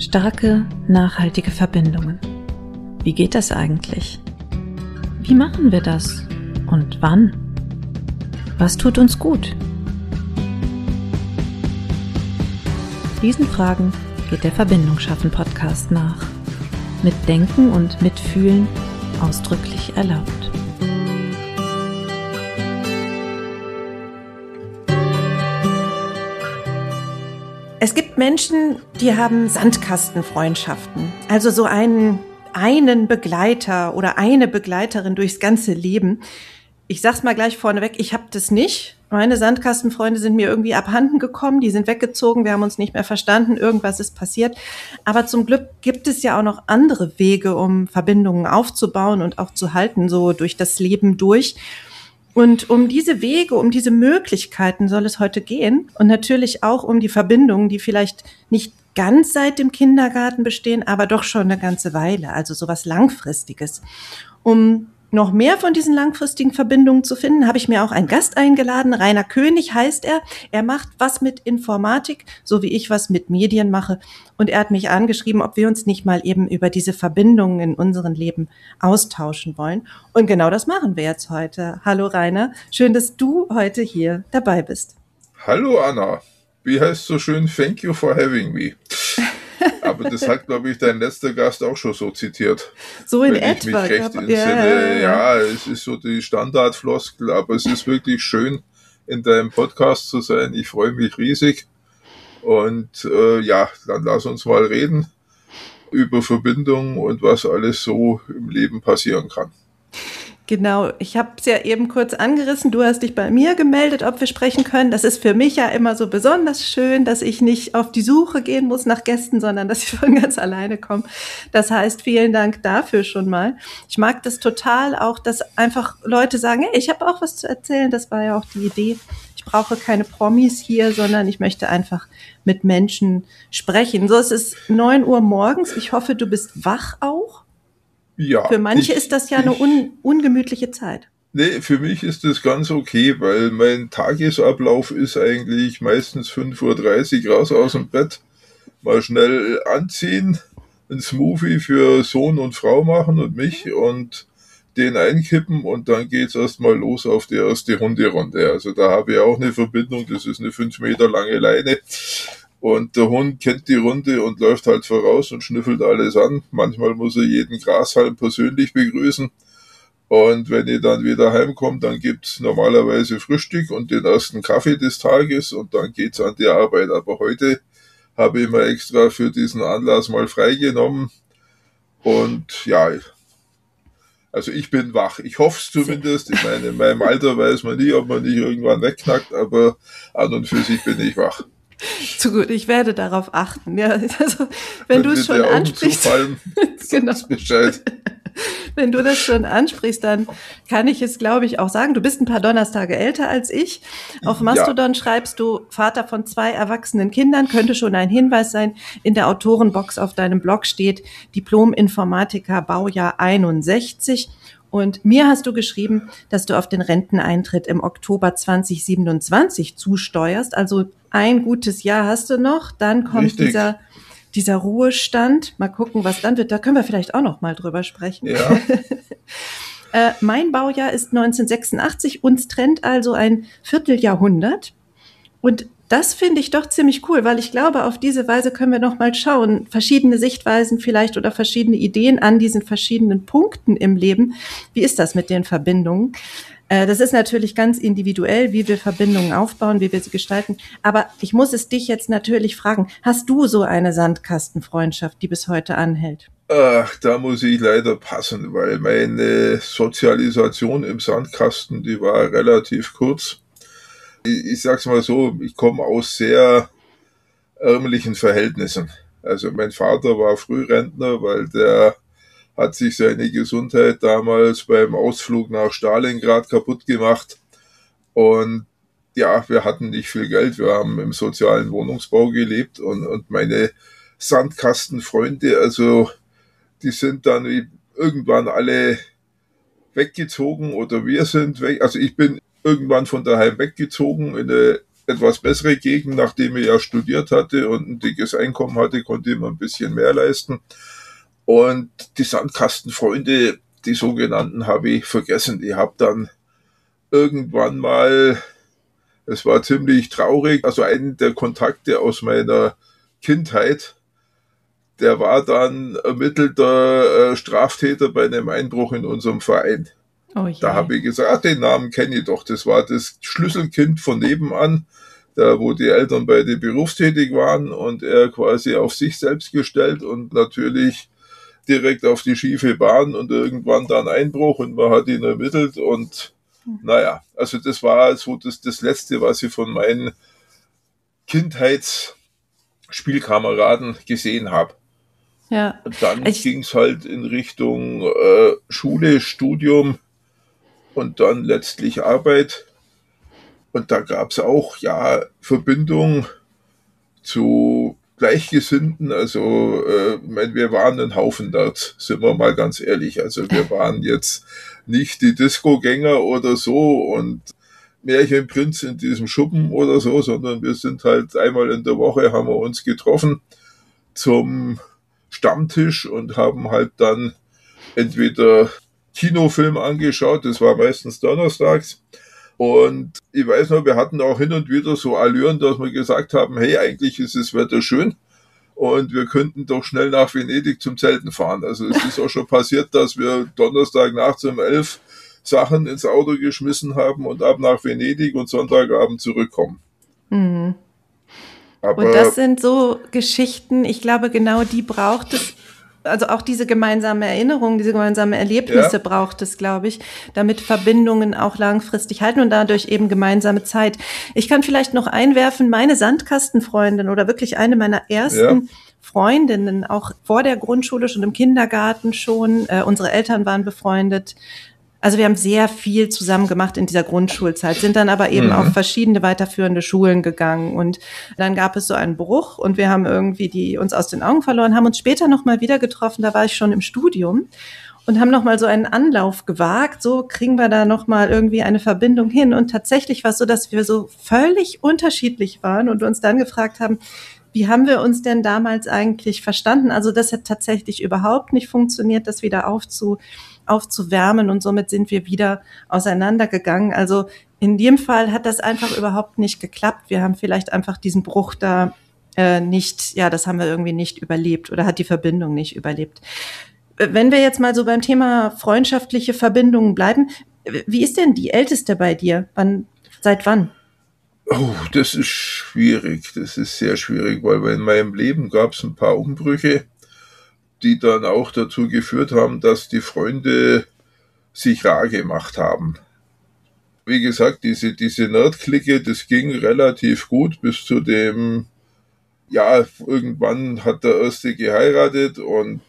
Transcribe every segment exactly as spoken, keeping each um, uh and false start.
Starke, nachhaltige Verbindungen. Wie geht das eigentlich? Wie machen wir das? Und wann? Was tut uns gut? Diesen Fragen geht der Verbindung schaffen Podcast nach. Mit Denken und Mitfühlen ausdrücklich erlaubt. Es gibt Menschen, die haben Sandkastenfreundschaften, also so einen, einen Begleiter oder eine Begleiterin durchs ganze Leben. Ich sag's mal gleich vorneweg, ich habe das nicht. Meine Sandkastenfreunde sind mir irgendwie abhanden gekommen, die sind weggezogen, wir haben uns nicht mehr verstanden, irgendwas ist passiert. Aber zum Glück gibt es ja auch noch andere Wege, um Verbindungen aufzubauen und auch zu halten, so durch das Leben durch. Und um diese Wege, um diese Möglichkeiten soll es heute gehen und natürlich auch um die Verbindungen, die vielleicht nicht ganz seit dem Kindergarten bestehen, aber doch schon eine ganze Weile, also sowas Langfristiges. Um noch mehr von diesen langfristigen Verbindungen zu finden, habe ich mir auch einen Gast eingeladen. Rainer König heißt er. Er macht was mit Informatik, so wie ich was mit Medien mache. Und er hat mich angeschrieben, ob wir uns nicht mal eben über diese Verbindungen in unserem Leben austauschen wollen. Und genau das machen wir jetzt heute. Hallo Rainer, schön, dass du heute hier dabei bist. Hallo Anna, wie heißt so schön, thank you for having me. Aber das hat, glaube ich, dein letzter Gast auch schon so zitiert. So in wenn etwa. Ich mich recht ja, entsinne. ja, ja, es ist so die Standardfloskel, aber es ist wirklich schön, in deinem Podcast zu sein. Ich freue mich riesig. Und äh, ja, dann lass uns mal reden über Verbindungen und was alles so im Leben passieren kann. Genau, ich habe es ja eben kurz angerissen, du hast dich bei mir gemeldet, ob wir sprechen können. Das ist für mich ja immer so besonders schön, dass ich nicht auf die Suche gehen muss nach Gästen, sondern dass ich von ganz alleine komme. Das heißt, vielen Dank dafür schon mal. Ich mag das total auch, dass einfach Leute sagen, hey, ich habe auch was zu erzählen, das war ja auch die Idee. Ich brauche keine Promis hier, sondern ich möchte einfach mit Menschen sprechen. So, es ist neun Uhr morgens, ich hoffe, du bist wach auch. Ja, für manche ich, ist das ja eine un, ungemütliche Zeit. Nee, für mich ist das ganz okay, weil mein Tagesablauf ist eigentlich meistens fünf Uhr dreißig raus aus dem Bett, mal schnell anziehen, ein Smoothie für Sohn und Frau machen und mich und den einkippen und dann geht's erstmal los auf die erste Hunderunde. Also da habe ich auch eine Verbindung, das ist eine fünf Meter lange Leine. Und der Hund kennt die Runde und läuft halt voraus und schnüffelt alles an. Manchmal muss er jeden Grashalm persönlich begrüßen. Und wenn ich dann wieder heimkomme, dann gibt's normalerweise Frühstück und den ersten Kaffee des Tages und dann geht's an die Arbeit. Aber heute habe ich mir extra für diesen Anlass mal freigenommen. Und ja, also ich bin wach. Ich hoffe es zumindest. Ich meine, in meinem Alter weiß man nie, ob man nicht irgendwann wegknackt, aber an und für sich bin ich wach. Zu gut, ich werde darauf achten. Ja, also wenn du es schon ansprichst, genau. Bescheid. Wenn du das schon ansprichst, dann kann ich es, glaube ich, auch sagen. Du bist ein paar Donnerstage älter als ich. Auf Mastodon ja. schreibst du, Vater von zwei erwachsenen Kindern, könnte schon ein Hinweis sein. In der Autorenbox auf deinem Blog steht Diplom-Informatiker, Baujahr einundsechzig. Und mir hast du geschrieben, dass du auf den Renteneintritt im Oktober zwanzig siebenundzwanzig zusteuerst. Also ein gutes Jahr hast du noch. Dann kommt Richtig. dieser dieser Ruhestand. Mal gucken, was dann wird. Da können wir vielleicht auch noch mal drüber sprechen. Ja. äh, mein Baujahr ist neunzehnhundertsechsundachtzig. Uns trennt also ein Vierteljahrhundert. Und das finde ich doch ziemlich cool, weil ich glaube, auf diese Weise können wir noch mal schauen, verschiedene Sichtweisen vielleicht oder verschiedene Ideen an diesen verschiedenen Punkten im Leben. Wie ist das mit den Verbindungen? Äh, das ist natürlich ganz individuell, wie wir Verbindungen aufbauen, wie wir sie gestalten. Aber ich muss es dich jetzt natürlich fragen, hast du so eine Sandkastenfreundschaft, die bis heute anhält? Ach, da muss ich leider passen, weil meine Sozialisation im Sandkasten, die war relativ kurz. Ich, ich sag's mal so, ich komme aus sehr ärmlichen Verhältnissen. Also mein Vater war Frührentner, weil der hat sich seine Gesundheit damals beim Ausflug nach Stalingrad kaputt gemacht. Und ja, wir hatten nicht viel Geld, wir haben im sozialen Wohnungsbau gelebt und, und meine Sandkastenfreunde, also die sind dann irgendwann alle weggezogen oder wir sind weg. Also ich bin irgendwann von daheim weggezogen in eine etwas bessere Gegend, nachdem ich ja studiert hatte und ein dickes Einkommen hatte, konnte ich mir ein bisschen mehr leisten. Und die Sandkastenfreunde, die sogenannten, habe ich vergessen. Ich habe dann irgendwann mal, es war ziemlich traurig, also einen der Kontakte aus meiner Kindheit, der war dann ermittelter Straftäter bei einem Einbruch in unserem Verein. Oh da habe ich gesagt, ach, den Namen kenne ich doch. Das war das Schlüsselkind von nebenan, da wo die Eltern beide berufstätig waren und er quasi auf sich selbst gestellt und natürlich direkt auf die schiefe Bahn und irgendwann dann Einbruch und man hat ihn ermittelt und naja, also das war so das, das Letzte, was ich von meinen Kindheitsspielkameraden gesehen habe. Ja. Und dann ging es halt in Richtung äh, Schule, Studium und dann letztlich Arbeit. Und da gab es auch ja Verbindung zu Gleichgesinnten. Also äh, ich meine, wir waren ein Haufen dort, sind wir mal ganz ehrlich. Also wir waren jetzt nicht die Disco-Gänger oder so und Märchenprinz in diesem Schuppen oder so, sondern wir sind halt einmal in der Woche haben wir uns getroffen zum Stammtisch und haben halt dann entweder Kinofilm angeschaut, das war meistens donnerstags. Und ich weiß noch, wir hatten auch hin und wieder so Allüren, dass wir gesagt haben, hey, eigentlich ist das Wetter schön und wir könnten doch schnell nach Venedig zum Zelten fahren. Also es ist auch schon passiert, dass wir Donnerstag nachts um elf Sachen ins Auto geschmissen haben und ab nach Venedig und Sonntagabend zurückkommen. Mhm. Aber und das sind so Geschichten, ich glaube, genau die braucht es. Also auch diese gemeinsame Erinnerung, diese gemeinsamen Erlebnisse ja. braucht es, glaube ich, damit Verbindungen auch langfristig halten und dadurch eben gemeinsame Zeit. Ich kann vielleicht noch einwerfen, meine Sandkastenfreundin oder wirklich eine meiner ersten ja. Freundinnen, auch vor der Grundschule, schon im Kindergarten schon, äh, unsere Eltern waren befreundet. Also wir haben sehr viel zusammen gemacht in dieser Grundschulzeit, sind dann aber eben mhm. auf verschiedene weiterführende Schulen gegangen und dann gab es so einen Bruch und wir haben irgendwie die uns aus den Augen verloren, haben uns später nochmal wieder getroffen, da war ich schon im Studium und haben nochmal so einen Anlauf gewagt, so kriegen wir da nochmal irgendwie eine Verbindung hin und tatsächlich war es so, dass wir so völlig unterschiedlich waren und uns dann gefragt haben, wie haben wir uns denn damals eigentlich verstanden? Also das hat tatsächlich überhaupt nicht funktioniert, das wieder aufzu, aufzuwärmen und somit sind wir wieder auseinandergegangen. Also in dem Fall hat das einfach überhaupt nicht geklappt. Wir haben vielleicht einfach diesen Bruch da äh, nicht, ja, das haben wir irgendwie nicht überlebt oder hat die Verbindung nicht überlebt. Wenn wir jetzt mal so beim Thema freundschaftliche Verbindungen bleiben, wie ist denn die Älteste bei dir? Wann, seit wann? Oh, das ist schwierig. Das ist sehr schwierig, weil in meinem Leben gab es ein paar Umbrüche, die dann auch dazu geführt haben, dass die Freunde sich rar gemacht haben. Wie gesagt, diese, diese Nerd-Clique, das ging relativ gut bis zu dem, ja, irgendwann hat der Erste geheiratet und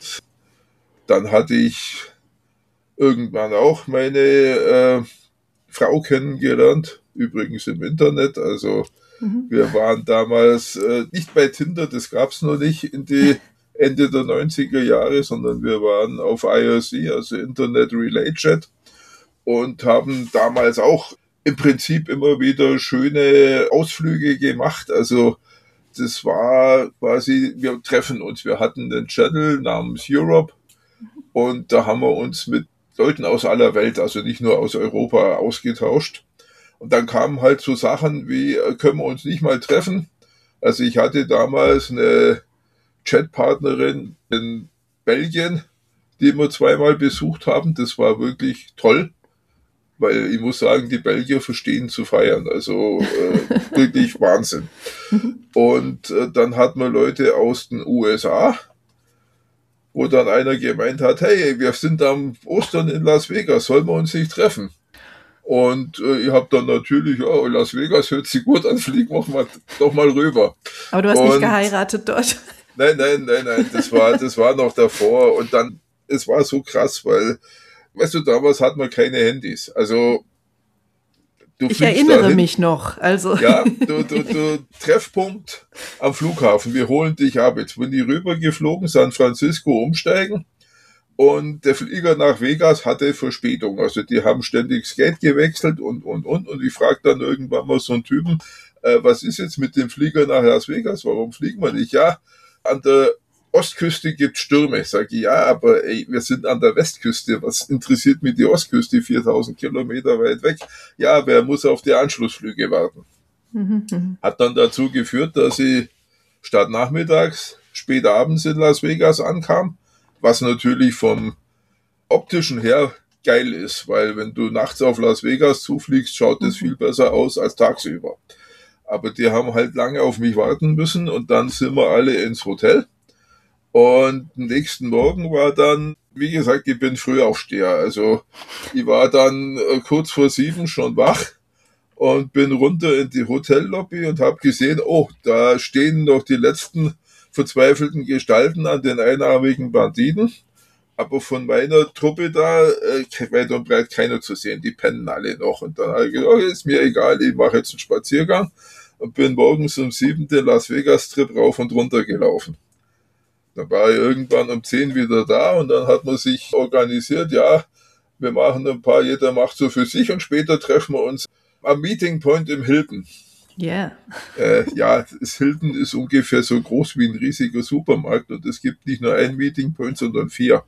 dann hatte ich irgendwann auch meine äh, Frau kennengelernt. Übrigens im Internet, also mhm. wir waren damals äh, nicht bei Tinder, das gab's noch nicht in die Ende der neunziger Jahre, sondern wir waren auf I R C, also Internet Relay Chat und haben damals auch im Prinzip immer wieder schöne Ausflüge gemacht, also das war quasi, wir treffen uns, wir hatten einen Channel namens Europe und da haben wir uns mit Leuten aus aller Welt, also nicht nur aus Europa, ausgetauscht. Und dann kamen halt so Sachen wie, können wir uns nicht mal treffen? Also ich hatte damals eine Chatpartnerin in Belgien, die wir zweimal besucht haben. Das war wirklich toll, weil ich muss sagen, die Belgier verstehen zu feiern. Also äh, wirklich Wahnsinn. Und äh, dann hatten wir Leute aus den U S A, wo dann einer gemeint hat, hey, wir sind am Ostern in Las Vegas, sollen wir uns nicht treffen? Und äh, ich habe dann natürlich, oh, Las Vegas hört sich gut an, fliegen wir mal, doch mal rüber. Aber du hast und, nicht geheiratet dort. Nein, nein, nein, nein, das war, das war noch davor. Und dann, es war so krass, weil, weißt du, damals hatten wir keine Handys. Also, du ich erinnere dahin, mich noch. Also. Ja, du, du, du, Treffpunkt am Flughafen, wir holen dich ab. Jetzt bin ich rübergeflogen, San Francisco umsteigen. Und der Flieger nach Vegas hatte Verspätung. Also die haben ständig das Gate gewechselt und, und, und. Und ich frage dann irgendwann mal so einen Typen, äh, was ist jetzt mit dem Flieger nach Las Vegas? Warum fliegen wir nicht? Ja, an der Ostküste gibt Stürme. Sag ich, ja, aber ey, wir sind an der Westküste. Was interessiert mich die Ostküste viertausend Kilometer weit weg? Ja, wer muss auf die Anschlussflüge warten? Mhm. Hat dann dazu geführt, dass ich statt nachmittags spät abends in Las Vegas ankam, was natürlich vom optischen her geil ist, weil wenn du nachts auf Las Vegas zufliegst, schaut es mhm. viel besser aus als tagsüber. Aber die haben halt lange auf mich warten müssen und dann sind wir alle ins Hotel und am nächsten Morgen war dann, wie gesagt, ich bin Frühaufsteher, also ich war dann kurz vor sieben schon wach und bin runter in die Hotellobby und habe gesehen, oh, da stehen noch die letzten verzweifelten Gestalten an den einarmigen Banditen. Aber von meiner Truppe da, äh, weit und breit keiner zu sehen. Die pennen alle noch. Und dann habe ich gesagt, oh, ist mir egal, ich mache jetzt einen Spaziergang und bin morgens um sieben den Las Vegas Trip rauf und runter gelaufen. Dann war ich irgendwann um zehn wieder da und dann hat man sich organisiert, ja, wir machen ein paar, jeder macht so für sich und später treffen wir uns am Meeting Point im Hilton. Yeah. Äh, ja, das Hilton ist ungefähr so groß wie ein riesiger Supermarkt und es gibt nicht nur ein Meeting Point, sondern vier.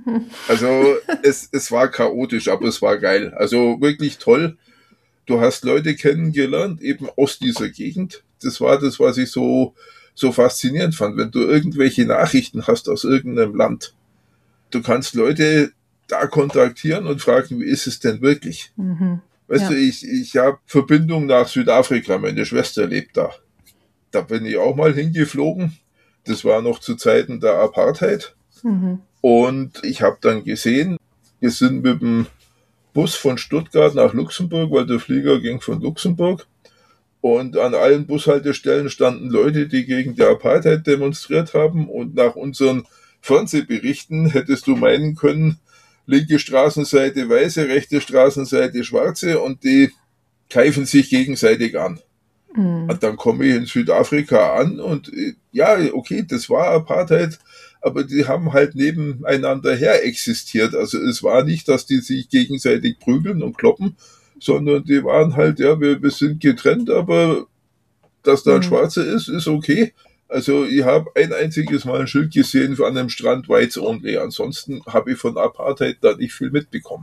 Also es, es war chaotisch, aber es war geil. Also wirklich toll. Du hast Leute kennengelernt, eben aus dieser Gegend. Das war das, was ich so, so faszinierend fand. Wenn du irgendwelche Nachrichten hast aus irgendeinem Land, du kannst Leute da kontaktieren und fragen, wie ist es denn wirklich? Mhm. Weißt ja. du, ich, ich habe Verbindung nach Südafrika, meine Schwester lebt da. Da bin ich auch mal hingeflogen. Das war noch zu Zeiten der Apartheid. Mhm. Und ich habe dann gesehen, wir sind mit dem Bus von Stuttgart nach Luxemburg, weil der Flieger ging von Luxemburg. Und an allen Bushaltestellen standen Leute, die gegen die Apartheid demonstriert haben. Und nach unseren Fernsehberichten hättest du meinen können, linke Straßenseite weiße, rechte Straßenseite schwarze und die greifen sich gegenseitig an. Mhm. Und dann komme ich in Südafrika an und ja, okay, das war Apartheid, aber die haben halt nebeneinander her existiert. Also es war nicht, dass die sich gegenseitig prügeln und kloppen, sondern die waren halt, ja, wir, wir sind getrennt, aber dass da ein mhm. Schwarzer ist, ist okay. Also ich habe ein einziges Mal ein Schild gesehen an einem Strand Whites Only. Ansonsten habe ich von Apartheid da nicht viel mitbekommen.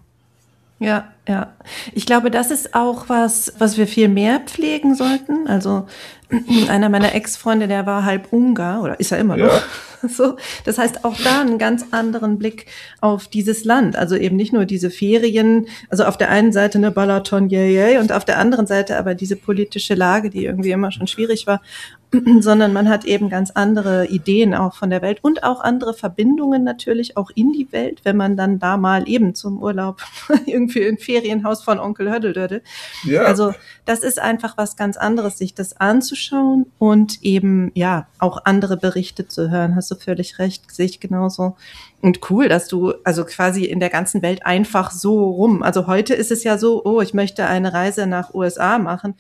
Ja, ja. Ich glaube, das ist auch was, was wir viel mehr pflegen sollten. Also einer meiner Ex-Freunde, der war halb Ungar oder ist er immer noch. Ja. So, das heißt auch da einen ganz anderen Blick auf dieses Land. Also eben nicht nur diese Ferien, also auf der einen Seite eine Balaton, yay, yay, und auf der anderen Seite aber diese politische Lage, die irgendwie immer schon schwierig war, sondern man hat eben ganz andere Ideen auch von der Welt und auch andere Verbindungen natürlich auch in die Welt, wenn man dann da mal eben zum Urlaub irgendwie im Ferienhaus von Onkel Höddeldödel. Ja. Also das ist einfach was ganz anderes, sich das anzuschauen und eben ja auch andere Berichte zu hören. Hast du völlig recht, sehe ich genauso. Und cool, dass du also quasi in der ganzen Welt einfach so rum. Also heute ist es ja so, oh, ich möchte eine Reise nach U S A machen.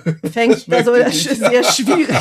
Fängt also sehr schwierig.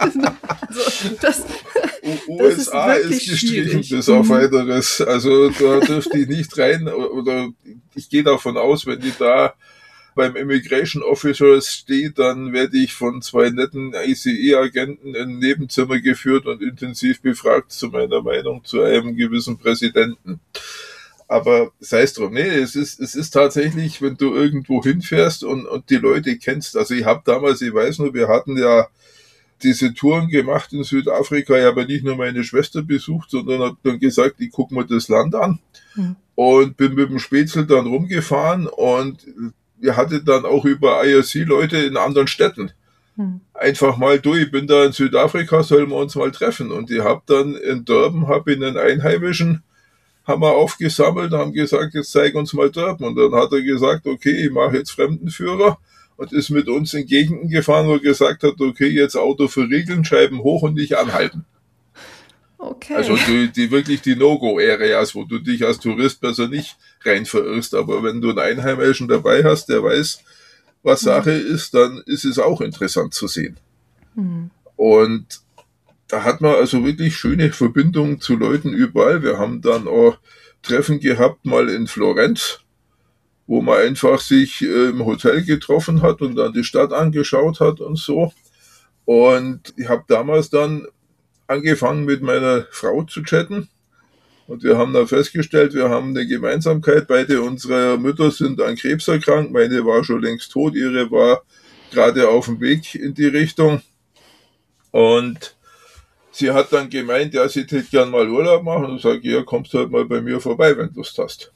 Also das, U S A ist, ist gestrichen bis auf weiteres. Also da dürfte ich nicht rein oder ich gehe davon aus, wenn ich da beim Immigration Officer stehe, dann werde ich von zwei netten I C E-Agenten in ein Nebenzimmer geführt und intensiv befragt zu meiner Meinung zu einem gewissen Präsidenten. Aber sei es drum, nee, es ist, es ist tatsächlich, wenn du irgendwo hinfährst und, und die Leute kennst. Also ich habe damals, ich weiß nur, wir hatten ja diese Touren gemacht in Südafrika, ich habe nicht nur meine Schwester besucht, sondern habe dann gesagt, ich gucke mir das Land an mhm. und bin mit dem Spätzle dann rumgefahren und wir hatten dann auch über I R C Leute in anderen Städten. Mhm. Einfach mal, du, ich bin da in Südafrika, sollen wir uns mal treffen? Und ich habe dann in Durban, habe ich einen Einheimischen haben wir aufgesammelt, haben gesagt, jetzt zeig uns mal Durban. Und dann hat er gesagt, okay, ich mache jetzt Fremdenführer und ist mit uns in Gegenden gefahren, wo er gesagt hat, okay, jetzt Auto verriegeln, Scheiben hoch und nicht anhalten. Okay. Also die, die wirklich die No-Go-Areas, wo du dich als Tourist besser nicht rein verirrst. Aber wenn du einen Einheimischen dabei hast, der weiß, was Sache mhm. ist, dann ist es auch interessant zu sehen. Mhm. Und da hat man also wirklich schöne Verbindungen zu Leuten überall. Wir haben dann auch Treffen gehabt, mal in Florenz, wo man einfach sich äh, im Hotel getroffen hat und dann die Stadt angeschaut hat und so. Und ich habe damals dann angefangen mit meiner Frau zu chatten. Und wir haben dann festgestellt, wir haben eine Gemeinsamkeit. Beide unsere Mütter sind an Krebs erkrankt. Meine war schon längst tot, ihre war gerade auf dem Weg in die Richtung. Und sie hat dann gemeint, ja, sie hätte gern mal Urlaub machen. Und ich sage, ja, kommst halt mal bei mir vorbei, wenn du Lust hast.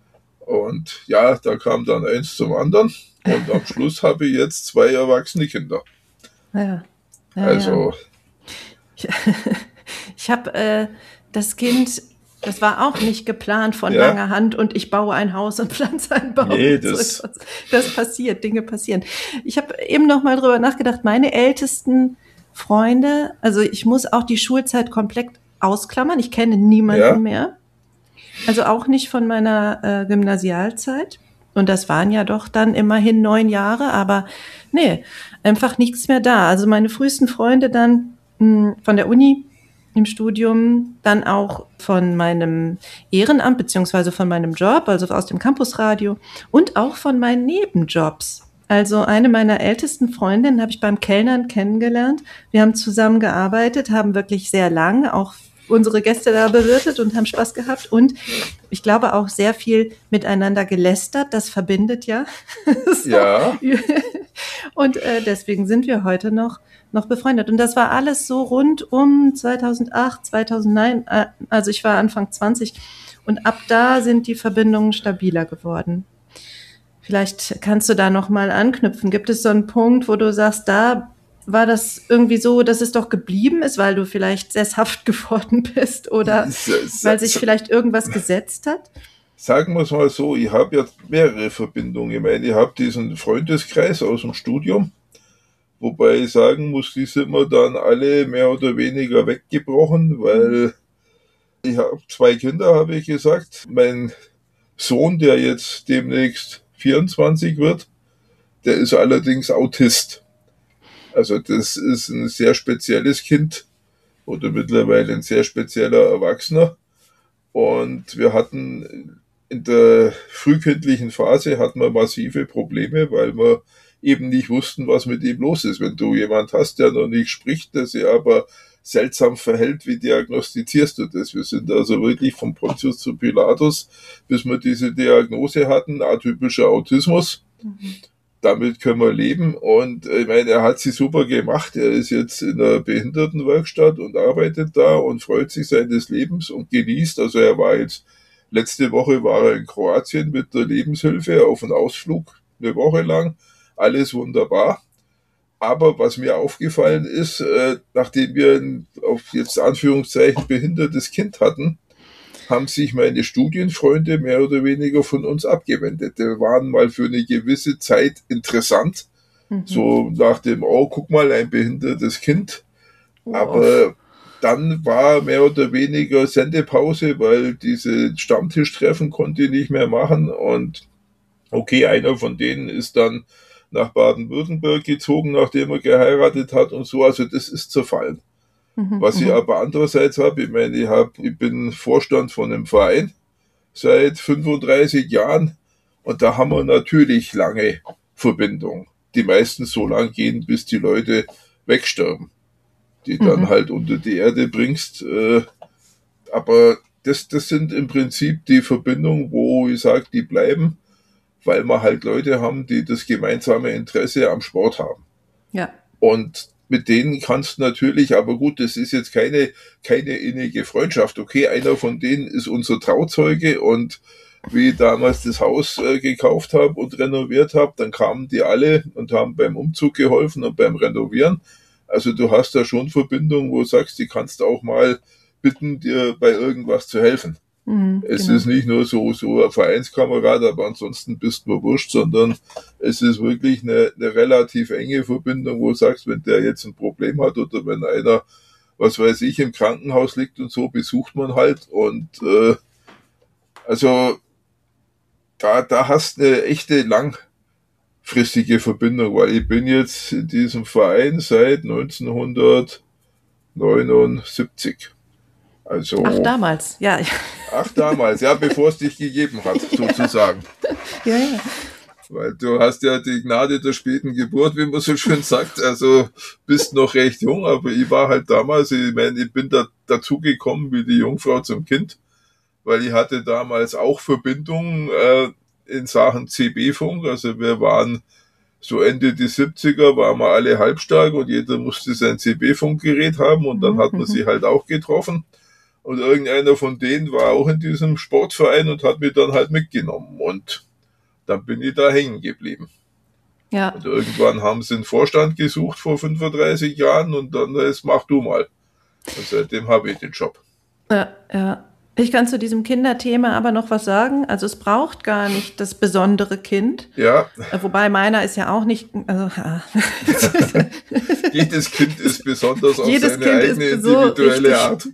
Und ja, da kam dann eins zum anderen. Und am Schluss habe ich jetzt zwei erwachsene Kinder. Ja. Ja, also. Ja. Ich, ich habe äh, das Kind, das war auch nicht geplant von ja. langer Hand und ich baue ein Haus und pflanze einen Baum. Nee, das, so, das passiert, Dinge passieren. Ich habe eben noch mal drüber nachgedacht, meine ältesten Freunde, also ich muss auch die Schulzeit komplett ausklammern, ich kenne niemanden ja. mehr. Also auch nicht von meiner äh, Gymnasialzeit. Und das waren ja doch dann immerhin neun Jahre, aber nee, einfach nichts mehr da. Also meine frühesten Freunde dann mh, von der Uni im Studium, dann auch von meinem Ehrenamt beziehungsweise von meinem Job, also aus dem Campusradio und auch von meinen Nebenjobs. Also eine meiner ältesten Freundinnen habe ich beim Kellnern kennengelernt. Wir haben zusammen gearbeitet, haben wirklich sehr lang auch unsere Gäste da bewirtet und haben Spaß gehabt und ich glaube auch sehr viel miteinander gelästert. Das verbindet ja. So. Ja. Und äh, deswegen sind wir heute noch, noch befreundet. Und das war alles so rund um zweitausendacht, zweitausendneun, äh, also ich war Anfang zwanzig und ab da sind die Verbindungen stabiler geworden. Vielleicht kannst du da noch mal anknüpfen. Gibt es so einen Punkt, wo du sagst, da war das irgendwie so, dass es doch geblieben ist, weil du vielleicht sesshaft geworden bist oder weil sich vielleicht irgendwas gesetzt hat? Sagen wir es mal so, ich habe ja mehrere Verbindungen. Ich meine, ich habe diesen Freundeskreis aus dem Studium, wobei ich sagen muss, die sind mir dann alle mehr oder weniger weggebrochen, weil ich habe zwei Kinder, habe ich gesagt. Mein Sohn, der jetzt demnächst vierundzwanzig wird, der ist allerdings Autist. Also das ist ein sehr spezielles Kind oder mittlerweile ein sehr spezieller Erwachsener. Und wir hatten in der frühkindlichen Phase hatten wir massive Probleme, weil wir eben nicht wussten, was mit ihm los ist. Wenn du jemand hast, der noch nicht spricht, der sich aber seltsam verhält, wie diagnostizierst du das? Wir sind also wirklich von Pontius zu Pilatus, bis wir diese Diagnose hatten, atypischer Autismus. Mhm. Damit können wir leben und ich meine, er hat sie super gemacht. Er ist jetzt in der Behindertenwerkstatt und arbeitet da und freut sich seines Lebens und genießt. Also er war jetzt, letzte Woche war er in Kroatien mit der Lebenshilfe auf einem Ausflug, eine Woche lang. Alles wunderbar. Aber was mir aufgefallen ist, äh, nachdem wir ein, auf jetzt Anführungszeichen behindertes Kind hatten, haben sich meine Studienfreunde mehr oder weniger von uns abgewendet. Die waren mal für eine gewisse Zeit interessant. Mhm. So nach dem, oh, guck mal, ein behindertes Kind. Oh. Aber dann war mehr oder weniger Sendepause, weil diese Stammtischtreffen konnte ich nicht mehr machen. Und okay, einer von denen ist dann nach Baden-Württemberg gezogen, nachdem er geheiratet hat und so. Also das ist zerfallen. Was ich aber andererseits habe, ich meine, ich, hab, ich bin Vorstand von einem Verein seit fünfunddreißig Jahren und da haben wir natürlich lange Verbindungen, die meistens so lang gehen, bis die Leute wegsterben, die dann mhm. halt unter die Erde bringst. Äh, aber das, das sind im Prinzip die Verbindungen, wo ich sage, die bleiben, weil wir halt Leute haben, die das gemeinsame Interesse am Sport haben. Ja. Und mit denen kannst du natürlich, aber gut, das ist jetzt keine, keine innige Freundschaft. Okay, einer von denen ist unser Trauzeuge und wie ich damals das Haus äh, gekauft habe und renoviert habe, dann kamen die alle und haben beim Umzug geholfen und beim Renovieren. Also du hast da schon Verbindungen, wo du sagst, die kannst auch mal bitten, dir bei irgendwas zu helfen. Mhm, es genau. ist nicht nur so, so ein Vereinskamerad, aber ansonsten bist du mir wurscht, sondern es ist wirklich eine, eine relativ enge Verbindung, wo du sagst, wenn der jetzt ein Problem hat oder wenn einer, was weiß ich, im Krankenhaus liegt und so, besucht man halt und äh, also da, da hast du eine echte langfristige Verbindung, weil ich bin jetzt in diesem Verein seit neunzehnhundertneunundsiebzig. Also, Ach, damals, ja. Ach, damals, ja, bevor es dich gegeben hat, sozusagen. Ja, ja. Weil du hast ja die Gnade der späten Geburt, wie man so schön sagt. Also bist noch recht jung, aber ich war halt damals, ich meine, ich bin da dazugekommen wie die Jungfrau zum Kind, weil ich hatte damals auch Verbindungen äh, in Sachen C B-Funk. Also wir waren so Ende die siebziger, waren wir alle halbstark und jeder musste sein C B-Funkgerät haben und dann hat man sie halt auch getroffen. Und irgendeiner von denen war auch in diesem Sportverein und hat mich dann halt mitgenommen und dann bin ich da hängen geblieben. Ja. Und irgendwann haben sie einen Vorstand gesucht vor fünfunddreißig Jahren und dann ist, mach du mal. Und seitdem habe ich den Job. Ja, ja. Ich kann zu diesem Kinderthema aber noch was sagen. Also es braucht gar nicht das besondere Kind. Ja. Wobei meiner ist ja auch nicht. Also, jedes Kind ist besonders auf jedes seine kind eigene ist so individuelle richtig. Art.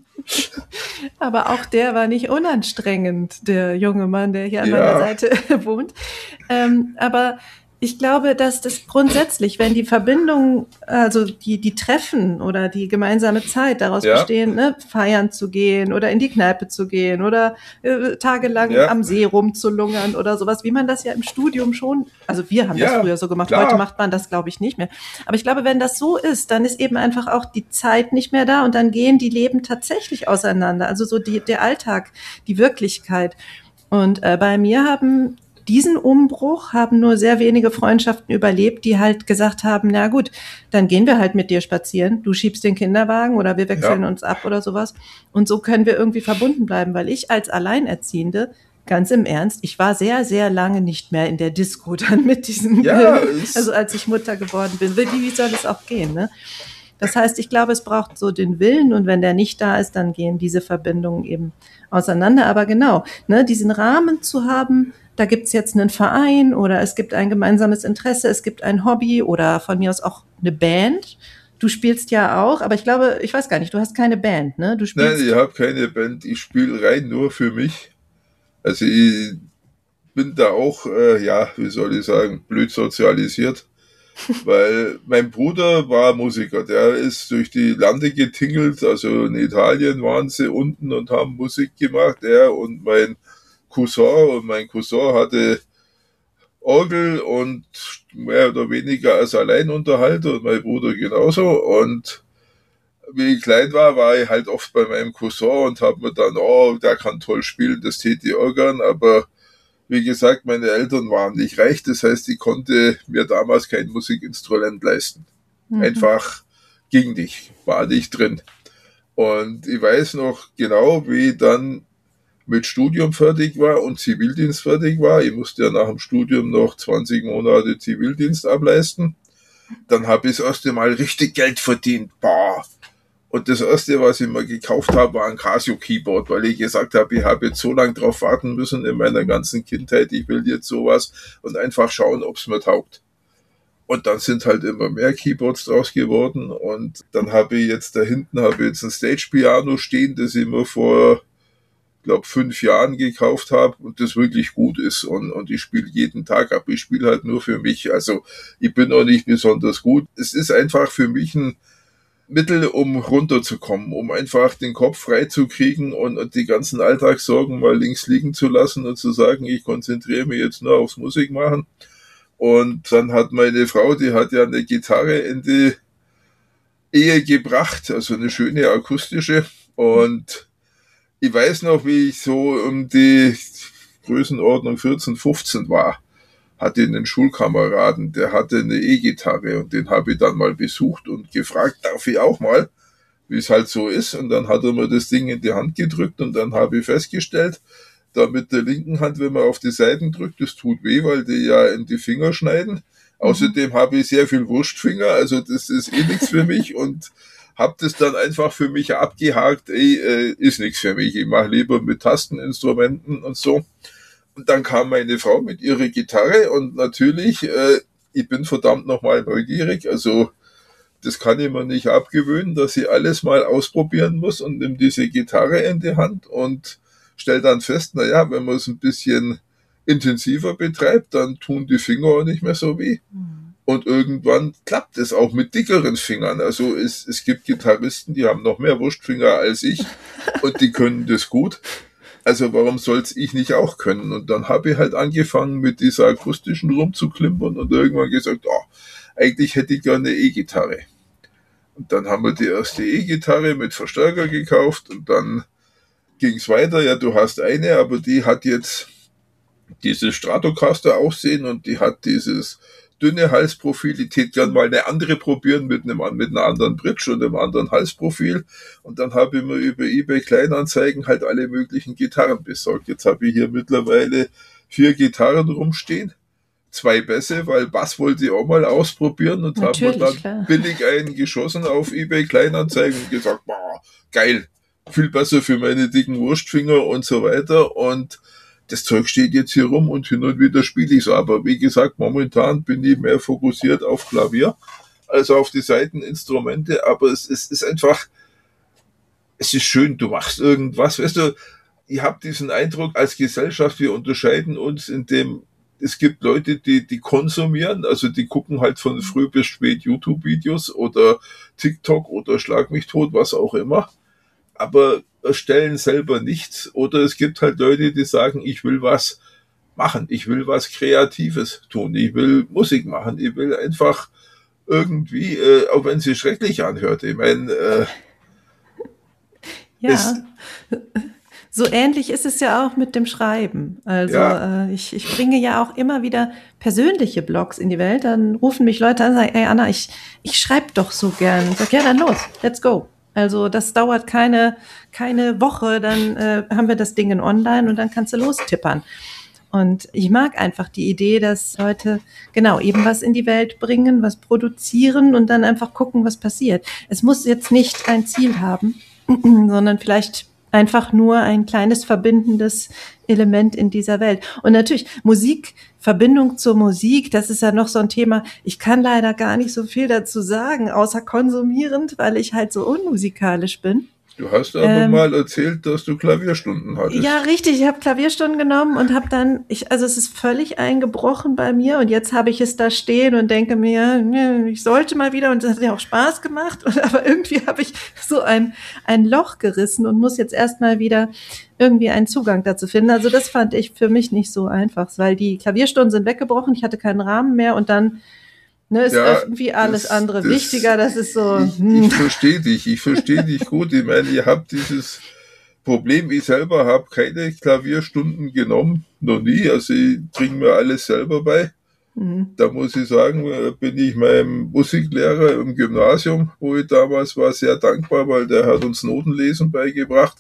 Aber auch der war nicht unanstrengend, der junge Mann, der hier an Ja. meiner Seite wohnt. Ähm, aber ich glaube, dass das grundsätzlich, wenn die Verbindungen, also die, die Treffen oder die gemeinsame Zeit daraus Ja. bestehen, ne, feiern zu gehen oder in die Kneipe zu gehen oder äh, tagelang Ja. am See rumzulungern oder sowas, wie man das ja im Studium schon, also wir haben Ja, das früher so gemacht, klar. heute macht man das, glaube ich, nicht mehr. Aber ich glaube, wenn das so ist, dann ist eben einfach auch die Zeit nicht mehr da und dann gehen die Leben tatsächlich auseinander. Also so die, der Alltag, die Wirklichkeit. Und äh, bei mir haben diesen Umbruch haben nur sehr wenige Freundschaften überlebt, die halt gesagt haben, na gut, dann gehen wir halt mit dir spazieren, du schiebst den Kinderwagen oder wir wechseln Ja. uns ab oder sowas. Und so können wir irgendwie verbunden bleiben, weil ich als Alleinerziehende, ganz im Ernst, ich war sehr, sehr lange nicht mehr in der Disco dann mit diesen, Ja, es- also als ich Mutter geworden bin. Wie, wie soll es auch gehen, ne? Das heißt, ich glaube, es braucht so den Willen und wenn der nicht da ist, dann gehen diese Verbindungen eben auseinander. Aber genau, ne, diesen Rahmen zu haben, da gibt's jetzt einen Verein oder es gibt ein gemeinsames Interesse, es gibt ein Hobby oder von mir aus auch eine Band. Du spielst ja auch, aber ich glaube, ich weiß gar nicht, du hast keine Band, ne? Du spielst. Nein, ich habe keine Band, ich spiele rein nur für mich. Also ich bin da auch, äh, ja, wie soll ich sagen, blöd sozialisiert, weil mein Bruder war Musiker, der ist durch die Lande getingelt, also in Italien waren sie unten und haben Musik gemacht, er und mein Cousin, und mein Cousin hatte Orgel und mehr oder weniger als Alleinunterhalter und mein Bruder genauso und wie ich klein war, war ich halt oft bei meinem Cousin und habe mir dann, oh, der kann toll spielen, das täte ich auch gern, aber wie gesagt, meine Eltern waren nicht reich, das heißt, ich konnte mir damals kein Musikinstrument leisten. Mhm. Einfach ging nicht, war nicht drin. Und ich weiß noch genau, wie ich dann mit Studium fertig war und Zivildienst fertig war. Ich musste ja nach dem Studium noch zwanzig Monate Zivildienst ableisten. Dann habe ich das erste Mal richtig Geld verdient. Boah. Und das erste, was ich mir gekauft habe, war ein Casio-Keyboard, weil ich gesagt habe, ich habe jetzt so lange drauf warten müssen in meiner ganzen Kindheit, ich will jetzt sowas und einfach schauen, ob es mir taugt. Und dann sind halt immer mehr Keyboards draus geworden und dann habe ich jetzt da hinten habe ich jetzt ein Stage-Piano stehen, das ich mir vor, glaube fünf Jahren gekauft habe und das wirklich gut ist und, und ich spiele jeden Tag ab. Ich spiele halt nur für mich, also ich bin auch nicht besonders gut. Es ist einfach für mich ein Mittel, um runterzukommen, um einfach den Kopf frei zu kriegen und, und die ganzen Alltagssorgen mal links liegen zu lassen und zu sagen, ich konzentriere mich jetzt nur aufs Musikmachen. Und dann hat meine Frau, die hat ja eine Gitarre in die Ehe gebracht, also eine schöne akustische. Und ich weiß noch, wie ich so um die Größenordnung vierzehn, fünfzehn war, hatte einen Schulkameraden, der hatte eine E-Gitarre und den habe ich dann mal besucht und gefragt, darf ich auch mal, wie es halt so ist. Und dann hat er mir das Ding in die Hand gedrückt und dann habe ich festgestellt, da mit der linken Hand, wenn man auf die Seiten drückt, das tut weh, weil die ja in die Finger schneiden. Mhm. Außerdem habe ich sehr viel Wurstfinger, also das ist eh nichts für mich und habe das dann einfach für mich abgehakt, ey, äh, ist nichts für mich, ich mache lieber mit Tasteninstrumenten und so. Und dann kam meine Frau mit ihrer Gitarre und natürlich, äh, ich bin verdammt nochmal neugierig, also das kann ich mir nicht abgewöhnen, dass ich alles mal ausprobieren muss und nehme diese Gitarre in die Hand und stelle dann fest, naja, wenn man es ein bisschen intensiver betreibt, dann tun die Finger auch nicht mehr so weh. Mhm. Und irgendwann klappt es auch mit dickeren Fingern. Also es, es gibt Gitarristen, die haben noch mehr Wurstfinger als ich und die können das gut. Also warum soll's ich nicht auch können? Und dann habe ich halt angefangen mit dieser akustischen rumzuklimpern und irgendwann gesagt, oh, eigentlich hätte ich gerne eine E-Gitarre. Und dann haben wir die erste E-Gitarre mit Verstärker gekauft und dann ging's weiter. Ja, du hast eine, aber die hat jetzt dieses Stratocaster-Aussehen und die hat dieses dünne Halsprofil. Ich täte gern mal eine andere probieren mit einem mit einer anderen Bridge und einem anderen Halsprofil. Und dann habe ich mir über eBay Kleinanzeigen halt alle möglichen Gitarren besorgt. Jetzt habe ich hier mittlerweile vier Gitarren rumstehen. Zwei Bässe, weil Bass wollte ich auch mal ausprobieren und habe mir dann klar. billig einen geschossen auf eBay Kleinanzeigen und gesagt, boah, geil, viel besser für meine dicken Wurstfinger und so weiter. Und das Zeug steht jetzt hier rum und hin und wieder spiele ich es. Aber wie gesagt, momentan bin ich mehr fokussiert auf Klavier als auf die Saiteninstrumente. Aber es, es ist einfach, es ist schön, du machst irgendwas. Weißt du, ich habe diesen Eindruck, als Gesellschaft, wir unterscheiden uns in dem, es gibt Leute, die, die konsumieren, also die gucken halt von früh bis spät YouTube-Videos oder TikTok oder Schlag mich tot, was auch immer. Aber erstellen selber nichts. Oder es gibt halt Leute, die sagen, ich will was machen, ich will was Kreatives tun, ich will Musik machen, ich will einfach irgendwie, äh, auch wenn sie schrecklich anhört, ich meine, äh, ja, so ähnlich ist es ja auch mit dem Schreiben. Also ja. äh, ich, ich bringe ja auch immer wieder persönliche Blogs in die Welt, dann rufen mich Leute an und sagen, ey Anna, ich, ich schreibe doch so gern. Ich sag, ja, dann los, let's go. Also das dauert keine keine Woche, dann äh, haben wir das Ding in online und dann kannst du lostippern. Und ich mag einfach die Idee, dass Leute genau eben was in die Welt bringen, was produzieren und dann einfach gucken, was passiert. Es muss jetzt nicht ein Ziel haben, sondern vielleicht einfach nur ein kleines verbindendes Element in dieser Welt. Und natürlich Musik, Verbindung zur Musik, das ist ja noch so ein Thema. Ich kann leider gar nicht so viel dazu sagen, außer konsumierend, weil ich halt so unmusikalisch bin. Du hast aber ähm, mal erzählt, dass du Klavierstunden hattest. Ja, richtig. Ich habe Klavierstunden genommen und habe dann, ich, also es ist völlig eingebrochen bei mir und jetzt habe ich es da stehen und denke mir, ich sollte mal wieder, und das hat ja auch Spaß gemacht, und, aber irgendwie habe ich so ein ein Loch gerissen und muss jetzt erstmal wieder irgendwie einen Zugang dazu finden. Also das fand ich für mich nicht so einfach, weil die Klavierstunden sind weggebrochen, ich hatte keinen Rahmen mehr und dann Ne, ist ja, irgendwie alles das, andere das, wichtiger, das ist so. Ich, hm. ich verstehe dich, ich verstehe dich gut. Ich meine, ihr habt dieses Problem, ich selber habe keine Klavierstunden genommen, noch nie. Also ich bringe mir alles selber bei. Mhm. Da muss ich sagen, bin ich meinem Musiklehrer im Gymnasium, wo ich damals war, sehr dankbar, weil der hat uns Notenlesen beigebracht.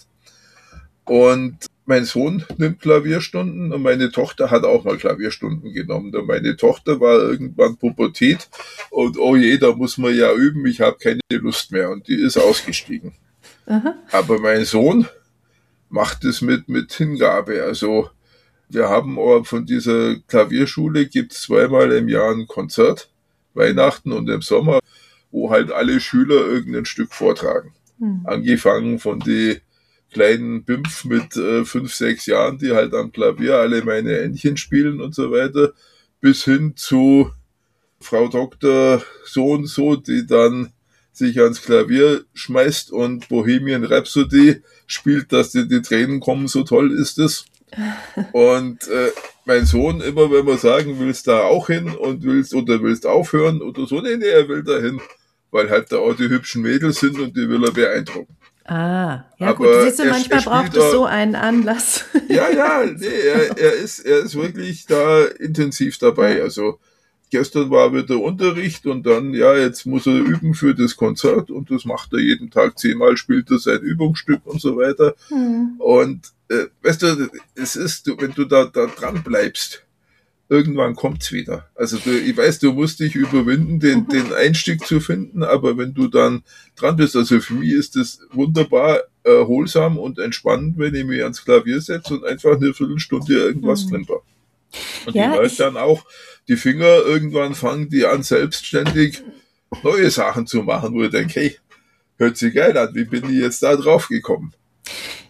Und mein Sohn nimmt Klavierstunden und meine Tochter hat auch mal Klavierstunden genommen. Und meine Tochter war irgendwann Pubertät und oh je, da muss man ja üben, ich habe keine Lust mehr und die ist ausgestiegen. Aha. Aber mein Sohn macht es mit, mit Hingabe. Also wir haben auch von dieser Klavierschule, gibt es zweimal im Jahr ein Konzert, Weihnachten und im Sommer, wo halt alle Schüler irgendein Stück vortragen. Mhm. Angefangen von die kleinen Bimpf mit äh, fünf, sechs Jahren, die halt am Klavier alle meine Entchen spielen und so weiter, bis hin zu Frau Doktor so und so, die dann sich ans Klavier schmeißt und Bohemian Rhapsody spielt, dass dir die Tränen kommen, so toll ist es. Und äh, mein Sohn, immer wenn wir sagen, willst da auch hin und willst oder willst aufhören oder so, nee, nee, er will da hin, weil halt da auch die hübschen Mädels sind und die will er beeindrucken. Ah, ja aber gut, siehst du, manchmal er braucht es so einen Anlass. Ja, ja, nee, er, er ist, er ist wirklich da intensiv dabei. Also gestern war wieder Unterricht und dann, ja, jetzt muss er üben für das Konzert und das macht er jeden Tag zehnmal, spielt er sein Übungsstück und so weiter. Hm. Und äh, weißt du, es ist, wenn du da, da dran bleibst, irgendwann kommt's wieder. Also du, ich weiß, du musst dich überwinden, den, den Einstieg zu finden, aber wenn du dann dran bist, also für mich ist das wunderbar erholsam und entspannend, wenn ich mich ans Klavier setze und einfach eine Viertelstunde irgendwas klimper. Und ja, ich weiß dann auch, die Finger irgendwann fangen die an, selbstständig neue Sachen zu machen, wo ich denke, hey, hört sich geil an, wie bin ich jetzt da drauf gekommen?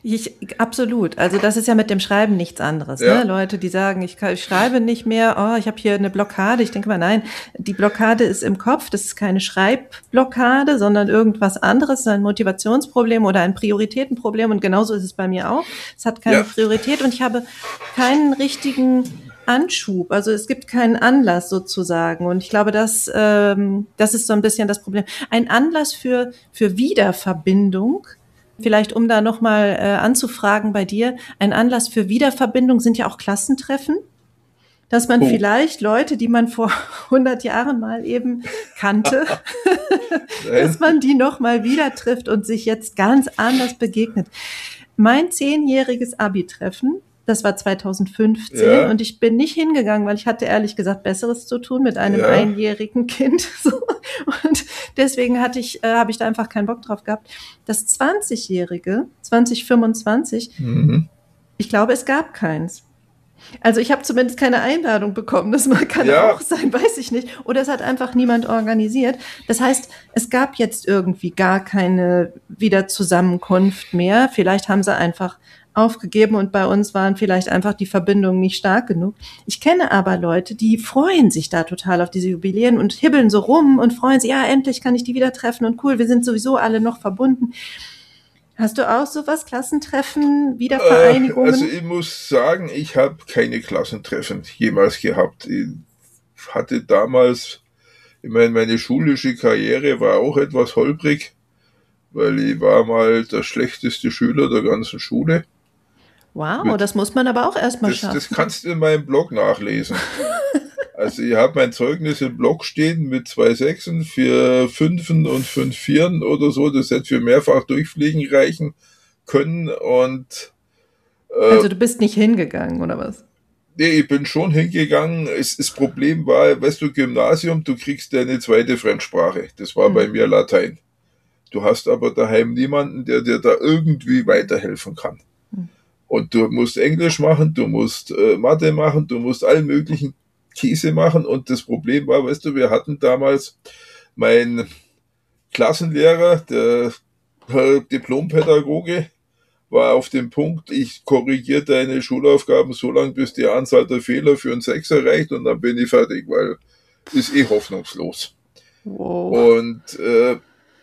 Ich, absolut. Also das ist ja mit dem Schreiben nichts anderes. Ja. Ne? Leute, die sagen, ich, kann, ich schreibe nicht mehr, oh, ich habe hier eine Blockade. Ich denke mal, nein, die Blockade ist im Kopf. Das ist keine Schreibblockade, sondern irgendwas anderes, ein Motivationsproblem oder ein Prioritätenproblem. Und genauso ist es bei mir auch. Es hat keine ja. Priorität und ich habe keinen richtigen Anschub. Also es gibt keinen Anlass sozusagen. Und ich glaube, das, ähm, das ist so ein bisschen das Problem. Ein Anlass für, für Wiederverbindung. Vielleicht, um da nochmal äh, anzufragen bei dir, ein Anlass für Wiederverbindung sind ja auch Klassentreffen, dass man oh. vielleicht Leute, die man vor hundert Jahren mal eben kannte, dass man die nochmal wieder trifft und sich jetzt ganz anders begegnet. Mein zehnjähriges Abi-Treffen, das war zweitausendfünfzehn ja. und ich bin nicht hingegangen, weil ich hatte ehrlich gesagt Besseres zu tun mit einem ja. einjährigen Kind. So. Und deswegen hatte ich, äh, habe ich da einfach keinen Bock drauf gehabt. Das zwanzigjährige, zwanzig fünfundzwanzig, mhm. ich glaube, es gab keins. Also ich habe zumindest keine Einladung bekommen. Das kann ja. auch sein, weiß ich nicht. Oder es hat einfach niemand organisiert. Das heißt, es gab jetzt irgendwie gar keine Wiederzusammenkunft mehr. Vielleicht haben sie einfach aufgegeben und bei uns waren vielleicht einfach die Verbindungen nicht stark genug. Ich kenne aber Leute, die freuen sich da total auf diese Jubiläen und hibbeln so rum und freuen sich, ja, endlich kann ich die wieder treffen und cool, wir sind sowieso alle noch verbunden. Hast du auch sowas, Klassentreffen, Wiedervereinigungen? Also ich muss sagen, ich habe keine Klassentreffen jemals gehabt. Ich hatte damals, ich meine, meine schulische Karriere war auch etwas holprig, weil ich war mal der schlechteste Schüler der ganzen Schule. Wow, Mit, das muss man aber auch erstmal das, schaffen. Das kannst du in meinem Blog nachlesen. Also ich habe mein Zeugnis im Blog stehen mit zwei Sechsen, vier Fünfen und fünf Vieren oder so. Das hätte für mehrfach durchfliegen reichen können. Und äh, also du bist nicht hingegangen, oder was? Nee, ich bin schon hingegangen. Es, das Problem war, weißt du, Gymnasium, du kriegst deine zweite Fremdsprache. Das war hm. bei mir Latein. Du hast aber daheim niemanden, der dir da irgendwie weiterhelfen kann. Hm. Und du musst Englisch machen, du musst äh, Mathe machen, du musst allen möglichen Käse machen. Und das Problem war, weißt du, wir hatten damals mein Klassenlehrer, der äh, Diplompädagoge, war auf dem Punkt, ich korrigiere deine Schulaufgaben so lange, bis die Anzahl der Fehler für einen Sechser reicht und dann bin ich fertig, weil ist eh hoffnungslos. Wow. Und äh,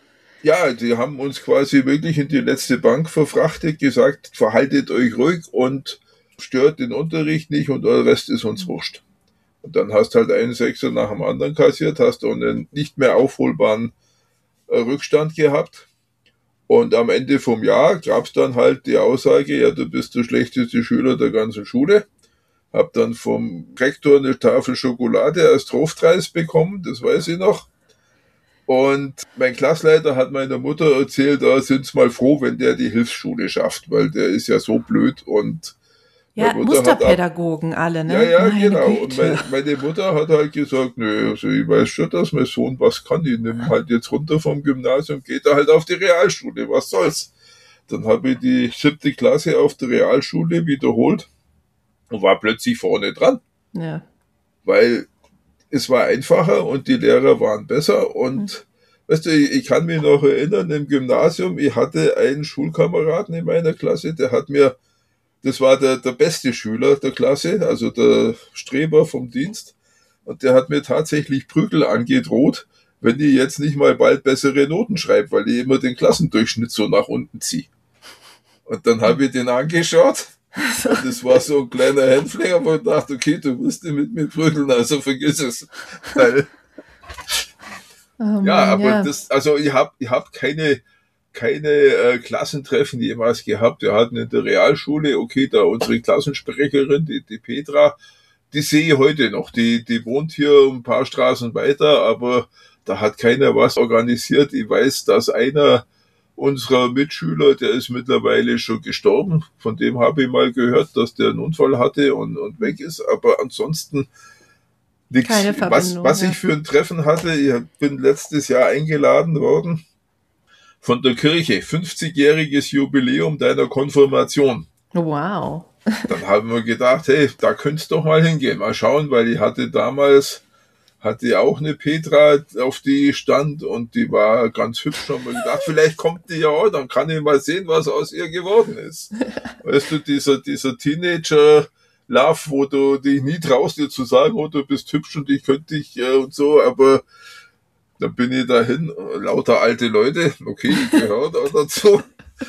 ja, die haben uns quasi wirklich in die letzte Bank verfrachtet, gesagt, verhaltet euch ruhig und stört den Unterricht nicht und der Rest ist uns wurscht. Und dann hast halt einen Sechser nach dem anderen kassiert, hast du einen nicht mehr aufholbaren äh, Rückstand gehabt. Und am Ende vom Jahr gab es dann halt die Aussage, ja, du bist der schlechteste Schüler der ganzen Schule. Hab dann vom Rektor eine Tafel Schokolade als Trostpreis bekommen, das weiß ich noch. Und mein Klassleiter hat meiner Mutter erzählt, da sind sie mal froh, wenn der die Hilfsschule schafft, weil der ist ja so blöd und ja, Musterpädagogen ab, alle, ne? Ja, ja, meine genau. Güte. Und meine, meine Mutter hat halt gesagt, nö, also ich weiß schon, dass mein Sohn was kann, ich nehme halt jetzt runter vom Gymnasium, geht er halt auf die Realschule, was soll's. Dann habe ich die siebte Klasse auf der Realschule wiederholt und war plötzlich vorne dran. Ja. Weil es war einfacher und die Lehrer waren besser und mhm. weißt du, ich, ich kann mich noch erinnern, im Gymnasium, ich hatte einen Schulkameraden in meiner Klasse, der hat mir, das war der, der beste Schüler der Klasse, also der Streber vom Dienst, und der hat mir tatsächlich Prügel angedroht, wenn ich jetzt nicht mal bald bessere Noten schreibe, weil ich immer den Klassendurchschnitt so nach unten ziehe. Und dann habe ich den angeschaut. Und das war so ein kleiner Hänfling, wo ich dachte, okay, du musst nicht mit mir prügeln, also vergiss es. Weil, oh, ja, aber ja. das, also ich habe ich hab keine, keine äh, Klassentreffen jemals gehabt. Wir hatten in der Realschule, okay, da unsere Klassensprecherin, die, die Petra, die sehe ich heute noch. Die, die wohnt hier ein paar Straßen weiter, aber da hat keiner was organisiert. Ich weiß, dass einer unserer Mitschüler, der ist mittlerweile schon gestorben. Von dem habe ich mal gehört, dass der einen Unfall hatte und, und weg ist. Aber ansonsten nichts. Keine Was, was ja. ich für ein Treffen hatte, ich bin letztes Jahr eingeladen worden von der Kirche. fünfzigjähriges Jubiläum deiner Konfirmation. Wow. Dann haben wir gedacht, hey, da könntest du doch mal hingehen, mal schauen, weil ich hatte damals hatte auch eine Petra, auf die ich stand, und die war ganz hübsch. Und man gedacht, vielleicht kommt die ja auch, dann kann ich mal sehen, was aus ihr geworden ist. Weißt du, dieser, dieser Teenager-Love, wo du dich nie traust, dir zu sagen, oh, du bist hübsch und ich könnte dich äh, und so, aber dann bin ich dahin, lauter alte Leute, okay, ich gehöre da dazu,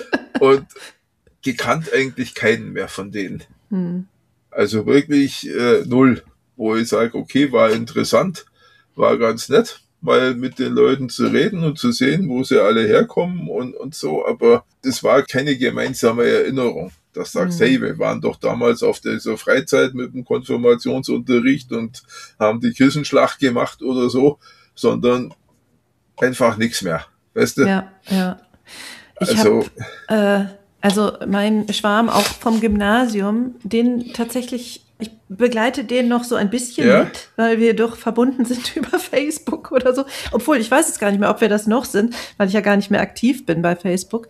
und gekannt eigentlich keinen mehr von denen. Hm. Also wirklich äh, null. Wo ich sage, okay, war interessant, war ganz nett, mal mit den Leuten zu reden und zu sehen, wo sie alle herkommen und, und so, aber das war keine gemeinsame Erinnerung. Das sagst, mhm. hey, wir waren doch damals auf dieser Freizeit mit dem Konfirmationsunterricht und haben die Kirchenschlacht gemacht oder so, sondern einfach nichts mehr, weißt du? Ja, ja. Ich also, hab, äh, also mein Schwarm auch vom Gymnasium, den tatsächlich, ich begleite den noch so ein bisschen ja. mit, weil wir doch verbunden sind über Facebook oder so. Obwohl, ich weiß jetzt gar nicht mehr, ob wir das noch sind, weil ich ja gar nicht mehr aktiv bin bei Facebook.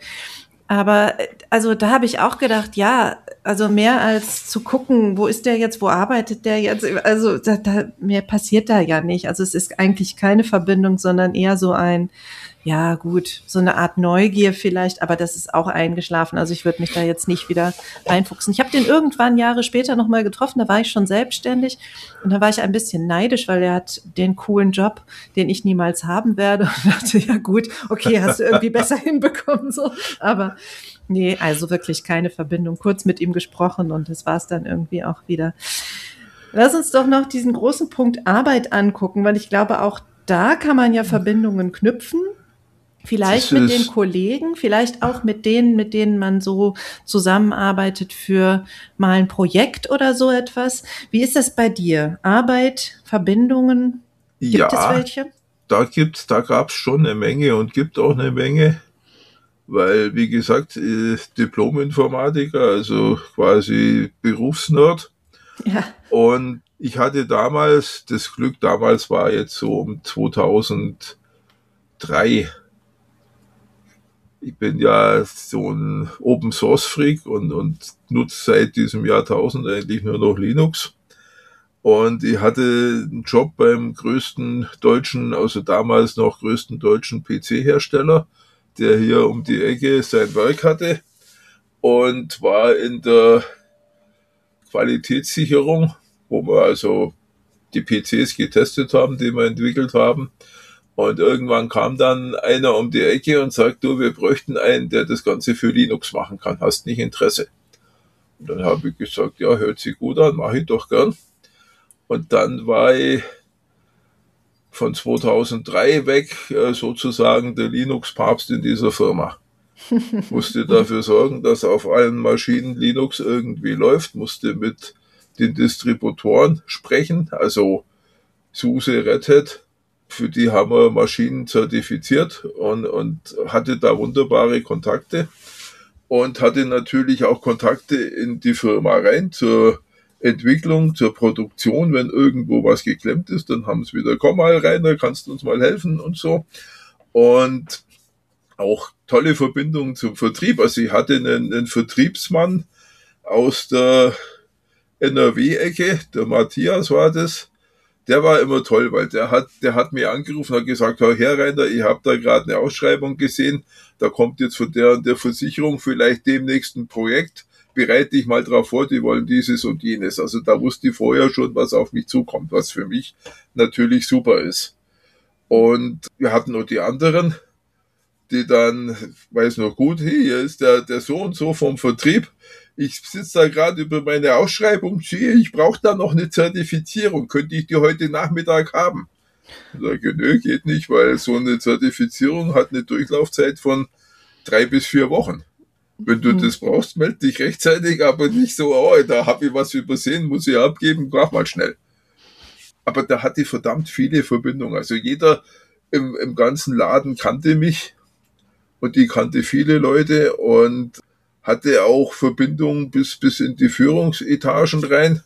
Aber also da habe ich auch gedacht, ja, also mehr als zu gucken, wo ist der jetzt, wo arbeitet der jetzt, also da, da, mehr passiert da ja nicht. Also es ist eigentlich keine Verbindung, sondern eher so ein, ja gut, so eine Art Neugier vielleicht, aber das ist auch eingeschlafen. Also ich würde mich da jetzt nicht wieder reinfuchsen. Ich habe den irgendwann Jahre später nochmal getroffen, da war ich schon selbstständig und da war ich ein bisschen neidisch, weil er hat den coolen Job, den ich niemals haben werde, und dachte, ja gut, okay, hast du irgendwie besser hinbekommen, so. Aber nee, also wirklich keine Verbindung. Kurz mit ihm gesprochen und das war es dann irgendwie auch wieder. Lass uns doch noch diesen großen Punkt Arbeit angucken, weil ich glaube, auch da kann man ja Verbindungen knüpfen. Vielleicht mit den Kollegen, vielleicht auch mit denen, mit denen man so zusammenarbeitet für mal ein Projekt oder so etwas. Wie ist das bei dir? Arbeit, Verbindungen? Gibt ja, es welche? Da gibt's, da gab's schon eine Menge und gibt auch eine Menge, weil, wie gesagt, Diplom-Informatiker, also quasi Berufsnerd. Ja. Und ich hatte damals das Glück, damals war jetzt so um zweitausenddrei. Ich bin ja so ein Open-Source-Freak und, und nutze seit diesem Jahrtausend eigentlich nur noch Linux. Und ich hatte einen Job beim größten deutschen, also damals noch größten deutschen P C-Hersteller, der hier um die Ecke sein Werk hatte, und war in der Qualitätssicherung, wo wir also die P Cs getestet haben, die wir entwickelt haben. Und irgendwann kam dann einer um die Ecke und sagt, du, wir bräuchten einen, der das Ganze für Linux machen kann. Hast nicht Interesse? Und dann habe ich gesagt, ja, hört sich gut an, mache ich doch gern. Und dann war ich von zweitausenddrei weg sozusagen der Linux-Papst in dieser Firma. Musste dafür sorgen, dass auf allen Maschinen Linux irgendwie läuft, musste mit den Distributoren sprechen, also SUSE, Red Hat. Für die haben wir Maschinen zertifiziert und, und hatte da wunderbare Kontakte und hatte natürlich auch Kontakte in die Firma rein zur Entwicklung, zur Produktion. Wenn irgendwo was geklemmt ist, dann haben sie wieder, komm mal rein, da kannst du uns mal helfen und so. Und auch tolle Verbindungen zum Vertrieb. Also ich hatte einen, einen Vertriebsmann aus der N R W-Ecke, der Matthias war das. Der war immer toll, weil der hat, der hat mir angerufen und hat gesagt, Herr Herreiner, ich habe da gerade eine Ausschreibung gesehen, da kommt jetzt von der und der Versicherung vielleicht demnächst ein Projekt, bereite dich mal drauf vor, die wollen dieses und jenes. Also da wusste ich vorher schon, was auf mich zukommt, was für mich natürlich super ist. Und wir hatten noch die anderen, die dann, weiß noch gut, hey, hier ist der, der so und so vom Vertrieb. Ich sitze da gerade über meine Ausschreibung, sehe, ich brauche da noch eine Zertifizierung. Könnte ich die heute Nachmittag haben? Ich sage, nö, geht nicht, weil so eine Zertifizierung hat eine Durchlaufzeit von drei bis vier Wochen. Wenn du mhm. das brauchst, melde dich rechtzeitig, aber nicht so, oh, da habe ich was übersehen, muss ich abgeben, mach mal schnell. Aber da hatte ich verdammt viele Verbindungen. Also jeder im, im ganzen Laden kannte mich und die kannte viele Leute und hatte auch Verbindungen bis, bis in die Führungsetagen rein.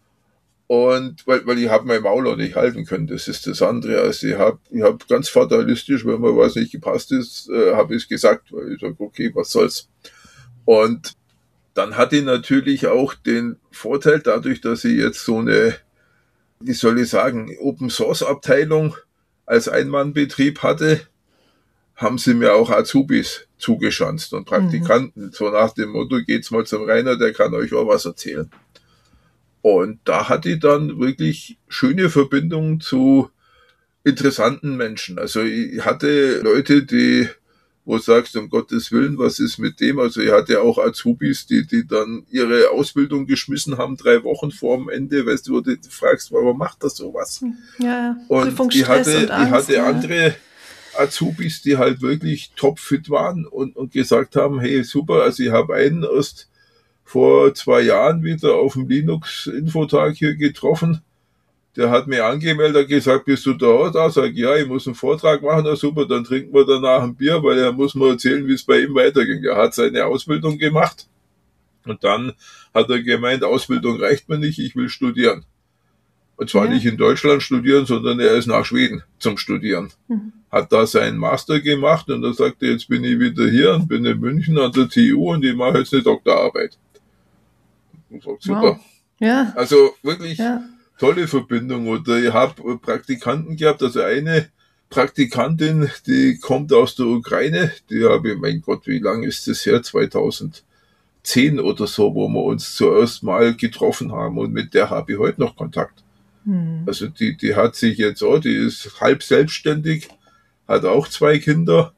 Und weil, weil ich habe mein Maul auch nicht halten können, das ist das andere. Also ich habe ich hab ganz fatalistisch, wenn mir was nicht gepasst ist, äh, habe ich es gesagt, weil ich sage, okay, was soll's. Und dann hatte ich natürlich auch den Vorteil, dadurch, dass ich jetzt so eine wie soll ich sagen, Open-Source-Abteilung als Einmannbetrieb hatte, haben sie mir auch Azubis zugeschanzt und Praktikanten. Mhm. So nach dem Motto, geht's mal zum Rainer, der kann euch auch was erzählen. Und da hatte ich dann wirklich schöne Verbindungen zu interessanten Menschen. Also ich hatte Leute, die, wo du sagst, um Gottes Willen, was ist mit dem? Also ich hatte auch Azubis, die, die dann ihre Ausbildung geschmissen haben, drei Wochen vor dem Ende, weißt du, wo du fragst, warum macht das sowas? Ja, und ich hatte, und Angst, ich hatte ja. andere Azubis, die halt wirklich topfit waren und, und gesagt haben, hey, super, also ich habe einen erst vor zwei Jahren wieder auf dem Linux-Infotag hier getroffen. Der hat mir angemeldet, gesagt, bist du da? Da sag ich, ja, ich muss einen Vortrag machen, na super, dann trinken wir danach ein Bier, weil er muss mir erzählen, wie es bei ihm weiterging. Er hat seine Ausbildung gemacht und dann hat er gemeint, Ausbildung reicht mir nicht, ich will studieren. Und zwar ja. nicht in Deutschland studieren, sondern er ist nach Schweden zum Studieren. Mhm. Hat da seinen Master gemacht und er sagte, jetzt bin ich wieder hier und bin in München an der T U und ich mache jetzt eine Doktorarbeit. Und sagt, super. Wow. Ja. Also wirklich ja. tolle Verbindung. Oder ich habe Praktikanten gehabt, also eine Praktikantin, die kommt aus der Ukraine, die habe ich, mein Gott, wie lange ist das her? zweitausendzehn oder so, wo wir uns zuerst mal getroffen haben und mit der habe ich heute noch Kontakt. Hm. Also die, die hat sich jetzt auch, die ist halb selbstständig, hat auch zwei Kinder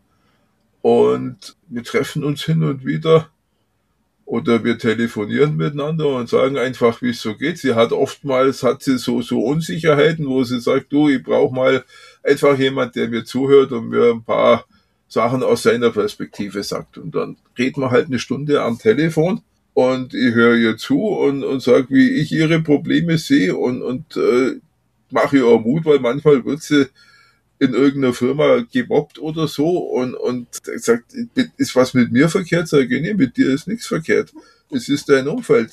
und wir treffen uns hin und wieder oder wir telefonieren miteinander und sagen einfach, wie es so geht. Sie hat oftmals, hat sie so, so Unsicherheiten, wo sie sagt, du, ich brauche mal einfach jemand, der mir zuhört und mir ein paar Sachen aus seiner Perspektive sagt. Und dann reden wir halt eine Stunde am Telefon und ich höre ihr zu und, und sage, wie ich ihre Probleme sehe und, und äh, mache ihr auch Mut, weil manchmal wird sie in irgendeiner Firma gemobbt oder so und, und sagt, ist was mit mir verkehrt? Sag ich, nee, mit dir ist nichts verkehrt. Es ist dein Umfeld.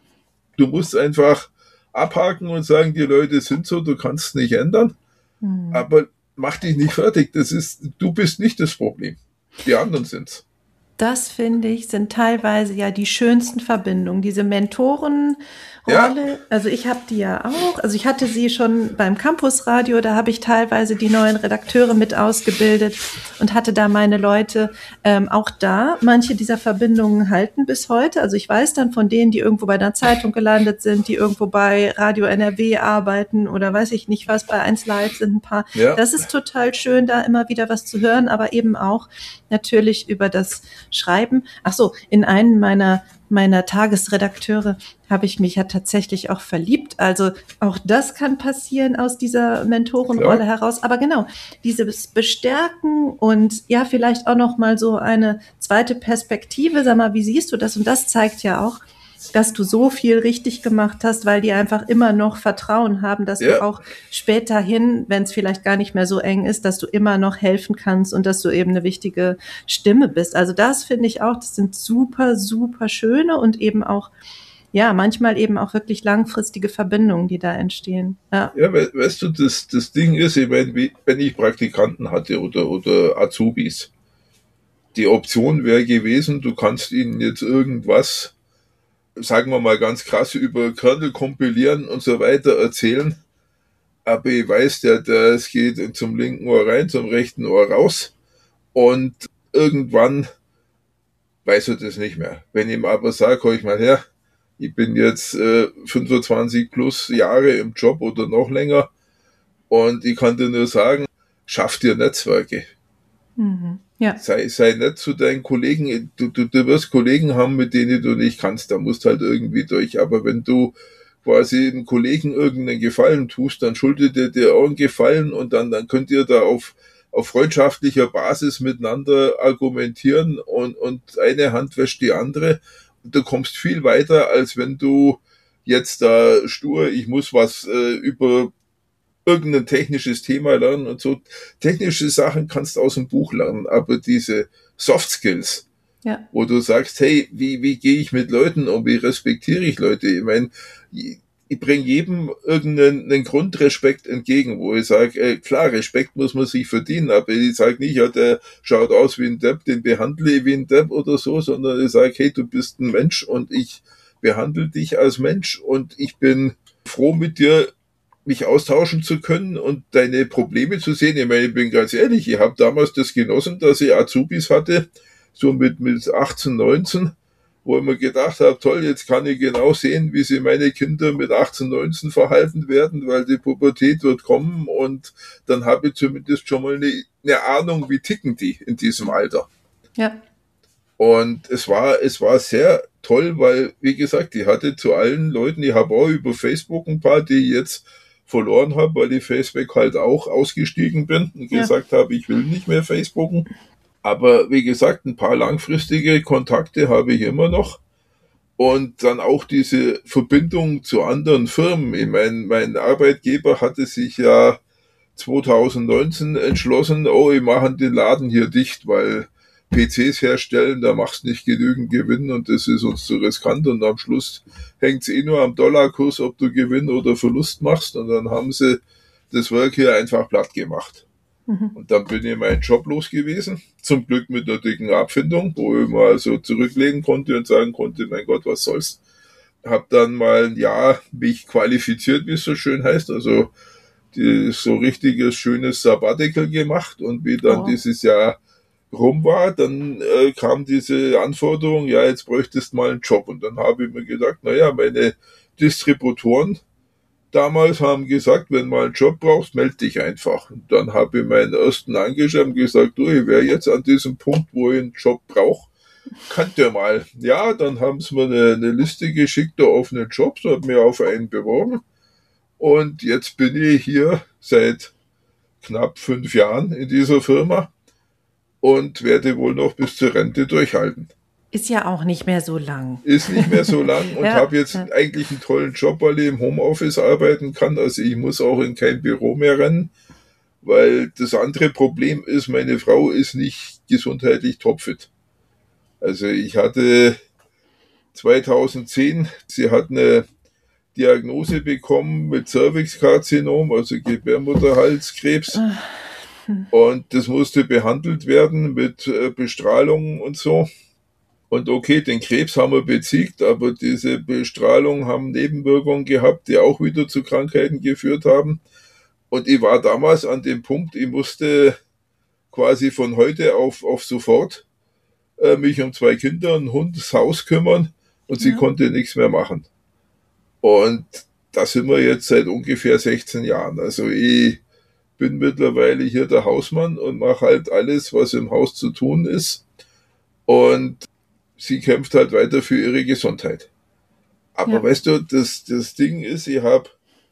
Du musst einfach abhaken und sagen, die Leute sind so, du kannst es nicht ändern, mhm. aber mach dich nicht fertig. Das ist, du bist nicht das Problem. Die anderen sind's. Das, finde ich, sind teilweise ja die schönsten Verbindungen. Diese Mentorenrolle, ja. Also ich habe die ja auch, also ich hatte sie schon beim Campusradio, da habe ich teilweise die neuen Redakteure mit ausgebildet und hatte da meine Leute. Ähm, auch da, manche dieser Verbindungen halten bis heute. Also ich weiß dann von denen, die irgendwo bei einer Zeitung gelandet sind, die irgendwo bei Radio N R W arbeiten oder weiß ich nicht was, bei eins Live sind ein paar. Ja. Das ist total schön, da immer wieder was zu hören, aber eben auch natürlich über das Schreiben. Ach so, in einen meiner meiner Tagesredakteure habe ich mich ja tatsächlich auch verliebt. Also auch das kann passieren aus dieser Mentorenrolle ja. heraus. Aber genau, dieses Bestärken und ja, vielleicht auch noch mal so eine zweite Perspektive. Sag mal, wie siehst du das? Und das zeigt ja auch, dass du so viel richtig gemacht hast, weil die einfach immer noch Vertrauen haben, dass ja. du auch späterhin, wenn es vielleicht gar nicht mehr so eng ist, dass du immer noch helfen kannst und dass du eben eine wichtige Stimme bist. Also das finde ich auch, das sind super, super schöne und eben auch, ja, manchmal eben auch wirklich langfristige Verbindungen, die da entstehen. Ja, ja we- weißt du, das, das Ding ist, ich meine, wie, wenn ich Praktikanten hatte oder, oder Azubis, die Option wäre gewesen, du kannst ihnen jetzt irgendwas, sagen wir mal ganz krass, über Kernel kompilieren und so weiter erzählen. Aber ich weiß, der, der, es geht zum linken Ohr rein, zum rechten Ohr raus. Und irgendwann weiß er das nicht mehr. Wenn ich ihm aber sage, hol ich mal her, ich bin jetzt äh, fünfundzwanzig plus Jahre im Job oder noch länger und ich kann dir nur sagen, schaff dir Netzwerke. Mhm. Ja. Sei, sei nett zu deinen Kollegen. Du, du, du wirst Kollegen haben, mit denen du nicht kannst. Da musst halt irgendwie durch. Aber wenn du quasi einem Kollegen irgendeinen Gefallen tust, dann schuldet er dir auch einen Gefallen und dann, dann könnt ihr da auf, auf freundschaftlicher Basis miteinander argumentieren und, und eine Hand wäscht die andere. Und du kommst viel weiter, als wenn du jetzt da stur, ich muss was äh, über irgendein technisches Thema lernen und so. Technische Sachen kannst du aus dem Buch lernen, aber diese Soft Skills, ja. wo du sagst, hey, wie, wie gehe ich mit Leuten um, wie respektiere ich Leute? Ich meine, ich, ich bringe jedem irgendeinen einen Grundrespekt entgegen, wo ich sage, äh, klar, Respekt muss man sich verdienen, aber ich sage nicht, ja, der schaut aus wie ein Depp, den behandle ich wie ein Depp oder so, sondern ich sage, hey, du bist ein Mensch und ich behandle dich als Mensch und ich bin froh mit dir mich austauschen zu können und deine Probleme zu sehen. Ich meine, ich bin ganz ehrlich, ich habe damals das genossen, dass ich Azubis hatte, so mit, mit achtzehn, neunzehn, wo ich mir gedacht habe, toll, jetzt kann ich genau sehen, wie sich meine Kinder mit achtzehn, neunzehn verhalten werden, weil die Pubertät wird kommen und dann habe ich zumindest schon mal eine, eine Ahnung, wie ticken die in diesem Alter. Ja. Und es war, es war sehr toll, weil, wie gesagt, ich hatte zu allen Leuten, ich habe auch über Facebook ein paar, die ich jetzt verloren habe, weil ich Facebook halt auch ausgestiegen bin und Ja. gesagt habe, ich will nicht mehr Facebooken. Aber wie gesagt, ein paar langfristige Kontakte habe ich immer noch. Und dann auch diese Verbindung zu anderen Firmen. Ich meine, mein Arbeitgeber hatte sich ja zwanzig neunzehn entschlossen, oh, ich mache den Laden hier dicht, weil P Cs herstellen, da machst du nicht genügend Gewinn und das ist uns zu riskant und am Schluss hängt es eh nur am Dollarkurs, ob du Gewinn oder Verlust machst und dann haben sie das Werk hier einfach platt gemacht. Mhm. Und dann bin ich meinen Job los gewesen, zum Glück mit einer dicken Abfindung, wo ich mal so zurücklegen konnte und sagen konnte, mein Gott, was soll's. Hab dann mal ein Jahr mich qualifiziert, wie es so schön heißt, also die, so richtiges, schönes Sabbatical gemacht und wie dann oh. dieses Jahr rum war, dann äh, kam diese Anforderung, ja, jetzt bräuchtest du mal einen Job. Und dann habe ich mir gedacht, naja, meine Distributoren damals haben gesagt, wenn du mal einen Job brauchst, melde dich einfach. Und dann habe ich meinen ersten angeschrieben und gesagt, du, ich wäre jetzt an diesem Punkt, wo ich einen Job brauche, könnt ihr mal. Ja, dann haben sie mir eine, eine Liste geschickt der offenen Jobs, habe mir auf einen beworben. Und jetzt bin ich hier seit knapp fünf Jahren in dieser Firma und werde wohl noch bis zur Rente durchhalten. Ist ja auch nicht mehr so lang. Ist nicht mehr so lang und ja, habe jetzt ja. eigentlich einen tollen Job, weil ich im Homeoffice arbeiten kann. Also ich muss auch in kein Büro mehr rennen, weil das andere Problem ist, meine Frau ist nicht gesundheitlich topfit. Also ich hatte zweitausendzehn, sie hat eine Diagnose bekommen mit Cervixkarzinom, also Gebärmutterhalskrebs. Und das musste behandelt werden mit Bestrahlung und so. Und okay, den Krebs haben wir besiegt, aber diese Bestrahlung haben Nebenwirkungen gehabt, die auch wieder zu Krankheiten geführt haben. Und ich war damals an dem Punkt, ich musste quasi von heute auf, auf sofort äh, mich um zwei Kinder, einen Hund, das Haus kümmern und sie ja. konnte nichts mehr machen. Und da sind wir jetzt seit ungefähr sechzehn Jahren. Also ich bin mittlerweile hier der Hausmann und mache halt alles, was im Haus zu tun ist. Und sie kämpft halt weiter für ihre Gesundheit. Aber ja. weißt du, das, das Ding ist, ich habe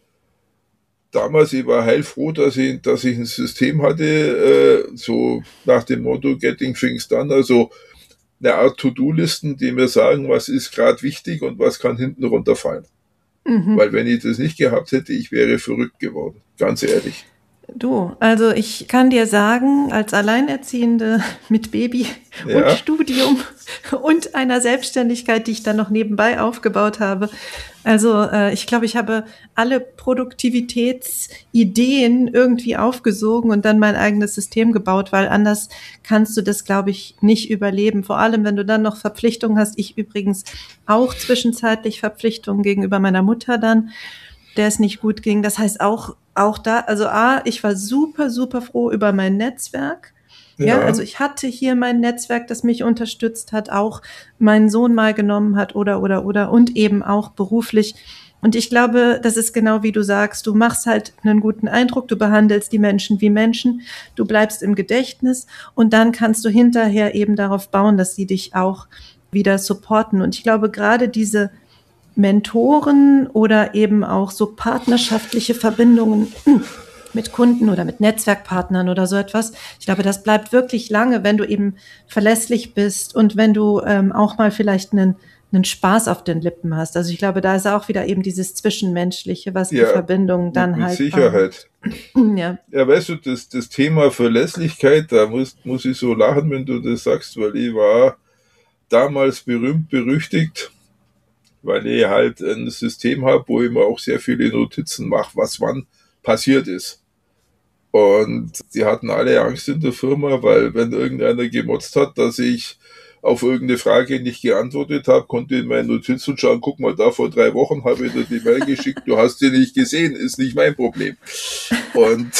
damals, ich war heilfroh, dass ich, dass ich ein System hatte, äh, so nach dem Motto Getting Things Done, also eine Art To-Do-Listen, die mir sagen, was ist gerade wichtig und was kann hinten runterfallen. Mhm. Weil wenn ich das nicht gehabt hätte, ich wäre verrückt geworden, ganz ehrlich. Du, also ich kann dir sagen, als Alleinerziehende mit Baby ja. und Studium und einer Selbstständigkeit, die ich dann noch nebenbei aufgebaut habe, also äh, ich glaube, ich habe alle Produktivitätsideen irgendwie aufgesogen und dann mein eigenes System gebaut, weil anders kannst du das, glaube ich, nicht überleben. Vor allem, wenn du dann noch Verpflichtungen hast. Ich übrigens auch zwischenzeitlich Verpflichtungen gegenüber meiner Mutter dann, der es nicht gut ging. Das heißt auch, auch da, also A, ich war super, super froh über mein Netzwerk. Ja. ja, also ich hatte hier mein Netzwerk, das mich unterstützt hat, auch meinen Sohn mal genommen hat oder, oder, oder und eben auch beruflich. Und ich glaube, das ist genau wie du sagst, du machst halt einen guten Eindruck, du behandelst die Menschen wie Menschen, du bleibst im Gedächtnis und dann kannst du hinterher eben darauf bauen, dass sie dich auch wieder supporten. Und ich glaube, gerade diese Mentoren oder eben auch so partnerschaftliche Verbindungen mit Kunden oder mit Netzwerkpartnern oder so etwas. Ich glaube, das bleibt wirklich lange, wenn du eben verlässlich bist und wenn du ähm, auch mal vielleicht einen, einen Spaß auf den Lippen hast. Also ich glaube, da ist auch wieder eben dieses Zwischenmenschliche, was ja, die Verbindung dann mit halt... Mit Sicherheit. ja. ja, weißt du, das, das Thema Verlässlichkeit, da muss, muss ich so lachen, wenn du das sagst, weil ich war damals berühmt, berüchtigt, weil ich halt ein System habe, wo ich mir auch sehr viele Notizen mache, was wann passiert ist. Und die hatten alle Angst in der Firma, weil wenn irgendeiner gemotzt hat, dass ich auf irgendeine Frage nicht geantwortet habe, konnte in meinen Notizen schauen, guck mal, da vor drei Wochen habe ich dir die Mail geschickt, du hast sie nicht gesehen, ist nicht mein Problem. Und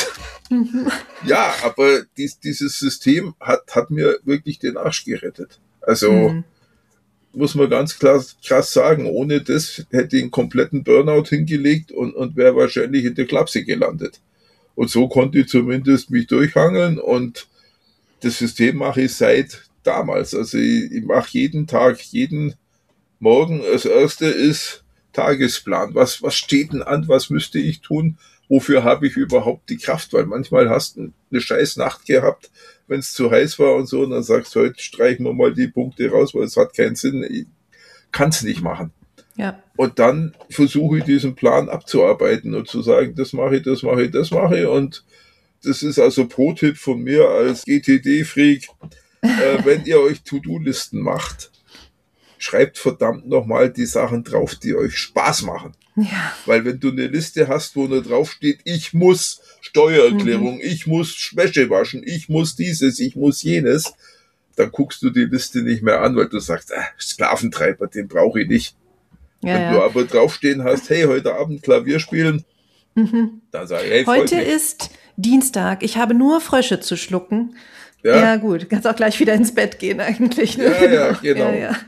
ja, aber dies, dieses System hat, hat mir wirklich den Arsch gerettet. Also mhm. muss man ganz klar, krass sagen, ohne das hätte ich einen kompletten Burnout hingelegt und, und wäre wahrscheinlich in der Klapse gelandet. Und so konnte ich zumindest mich durchhangeln und das System mache ich seit damals. Also ich, ich mache jeden Tag, jeden Morgen, das erste ist Tagesplan. Was, was steht denn an? Was müsste ich tun? Wofür habe ich überhaupt die Kraft? Weil manchmal hast du eine scheiß Nacht gehabt, wenn es zu heiß war und so, und dann sagst du, heute streichen wir mal die Punkte raus, weil es hat keinen Sinn. Ich kann es nicht machen. Ja. Und dann versuche ich diesen Plan abzuarbeiten und zu sagen, das mache ich, das mache ich, das mache ich. Und das ist also Pro-Tipp von mir als G T D-Freak. Äh, wenn ihr euch To-Do-Listen macht, schreibt verdammt nochmal die Sachen drauf, die euch Spaß machen. Ja. Weil wenn du eine Liste hast, wo nur drauf steht, ich muss Steuererklärung, mhm. ich muss Wäsche waschen, ich muss dieses, ich muss jenes, dann guckst du die Liste nicht mehr an, weil du sagst, ah, Sklaventreiber, den brauche ich nicht. Ja, wenn ja. du aber draufstehen hast, hey, heute Abend Klavier spielen, mhm. dann sag ich, hey, heute ist Dienstag, ich habe nur Frösche zu schlucken. Ja, ja gut, kannst auch gleich wieder ins Bett gehen eigentlich. Ne? Ja, ja, genau. Ja, ja.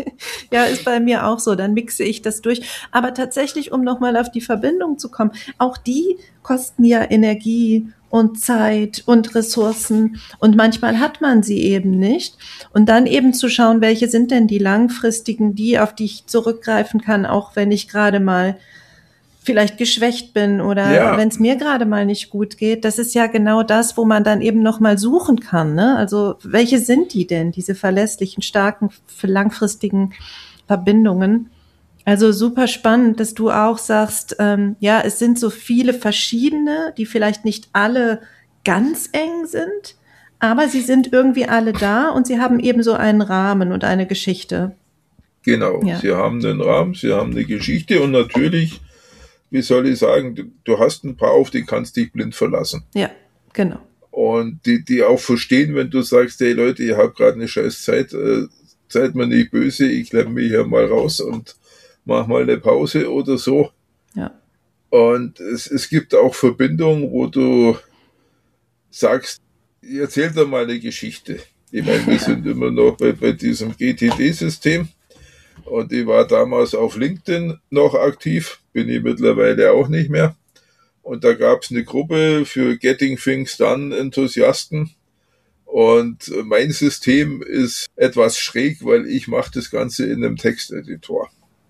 Ja, ist bei mir auch so, dann mixe ich das durch. Aber tatsächlich, um nochmal auf die Verbindung zu kommen, auch die kosten ja Energie und Zeit und Ressourcen und manchmal hat man sie eben nicht. Und dann eben zu schauen, welche sind denn die langfristigen, die, auf die ich zurückgreifen kann, auch wenn ich gerade mal vielleicht geschwächt bin oder Ja. wenn es mir gerade mal nicht gut geht. Das ist ja genau das, wo man dann eben noch mal suchen kann. Ne? Also welche sind die denn, diese verlässlichen, starken, langfristigen Verbindungen? Also super spannend, dass du auch sagst, ähm, ja, es sind so viele verschiedene, die vielleicht nicht alle ganz eng sind, aber sie sind irgendwie alle da und sie haben eben so einen Rahmen und eine Geschichte. Genau, Ja. sie haben einen Rahmen, sie haben eine Geschichte und natürlich, wie soll ich sagen, du, du hast ein paar, auf die kannst dich blind verlassen. Ja, genau. Und die, die auch verstehen, wenn du sagst, hey Leute, ihr habt gerade eine scheiß Zeit, äh, seid mir nicht böse, ich klemme mich hier mal raus und mach mal eine Pause oder so. Ja. Und es, es gibt auch Verbindungen, wo du sagst, erzähl dir mal eine Geschichte. Ich meine, wir sind immer noch bei, bei diesem G T D-System. Und ich war damals auf LinkedIn noch aktiv, bin ich mittlerweile auch nicht mehr. Und da gab es eine Gruppe für Getting Things Done Enthusiasten. Und mein System ist etwas schräg, weil ich mache das Ganze in einem Texteditor,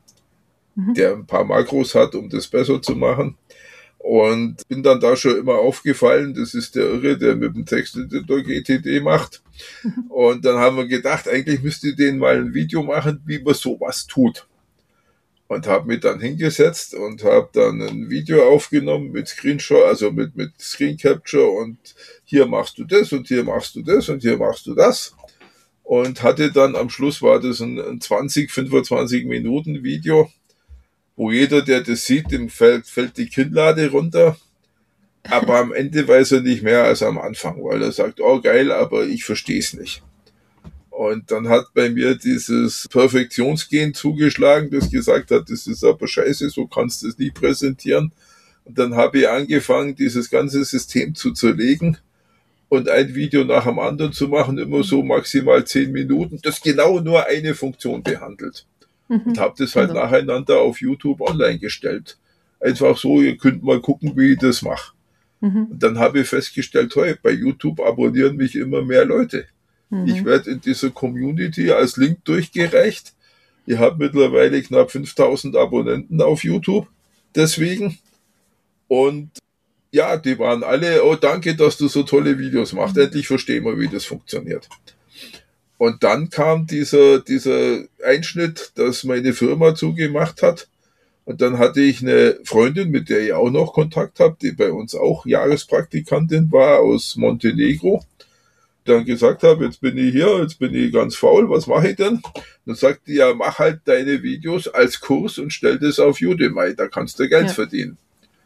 mhm. der ein paar Makros hat, um das besser zu machen. Und bin dann da schon immer aufgefallen, das ist der Irre, der mit dem Texteditor G T D macht. Und dann haben wir gedacht, eigentlich müsste ich denen mal ein Video machen, wie man sowas tut. Und habe mich dann hingesetzt und habe dann ein Video aufgenommen mit Screenshot, also mit, mit Screen Capture und hier machst du das und hier machst du das und hier machst du das. Und hatte dann am Schluss war das ein, ein zwanzig, fünfundzwanzig Minuten Video, wo jeder, der das sieht, dem fällt, fällt die Kinnlade runter. Aber am Ende weiß er nicht mehr als am Anfang, weil er sagt, oh geil, aber ich verstehe es nicht. Und dann hat bei mir dieses Perfektionsgen zugeschlagen, das gesagt hat, das ist aber scheiße, so kannst du es nicht präsentieren. Und dann habe ich angefangen, dieses ganze System zu zerlegen und ein Video nach dem anderen zu machen, immer so maximal zehn Minuten, das genau nur eine Funktion behandelt. Mhm. Und habe das halt also nacheinander auf YouTube online gestellt. Einfach so, ihr könnt mal gucken, wie ich das mache. Mhm. Und dann habe ich festgestellt, hey, bei YouTube abonnieren mich immer mehr Leute. Mhm. Ich werde in dieser Community als Link durchgereicht. Ihr habt mittlerweile knapp fünftausend Abonnenten auf YouTube. Deswegen. Und ja, die waren alle, oh danke, dass du so tolle Videos machst. Mhm. Endlich verstehen wir, wie das funktioniert. Und dann kam dieser, dieser Einschnitt, dass meine Firma zugemacht hat. Und dann hatte ich eine Freundin, mit der ich auch noch Kontakt habe, die bei uns auch Jahrespraktikantin war aus Montenegro. Dann gesagt habe, jetzt bin ich hier, jetzt bin ich ganz faul, was mache ich denn? Dann sagt die, ja, mach halt deine Videos als Kurs und stell das auf Udemy, da kannst du Geld ja. verdienen.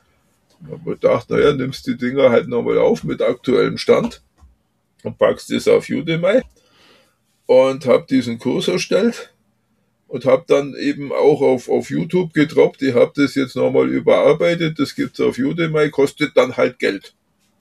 Da habe ich gedacht, naja, nimmst die Dinger halt nochmal auf mit aktuellem Stand und packst das auf Udemy. und habe diesen Kurs erstellt und habe dann eben auch auf, auf YouTube gedroppt. Ich habe das jetzt nochmal überarbeitet, das gibt's auf Udemy, kostet dann halt Geld.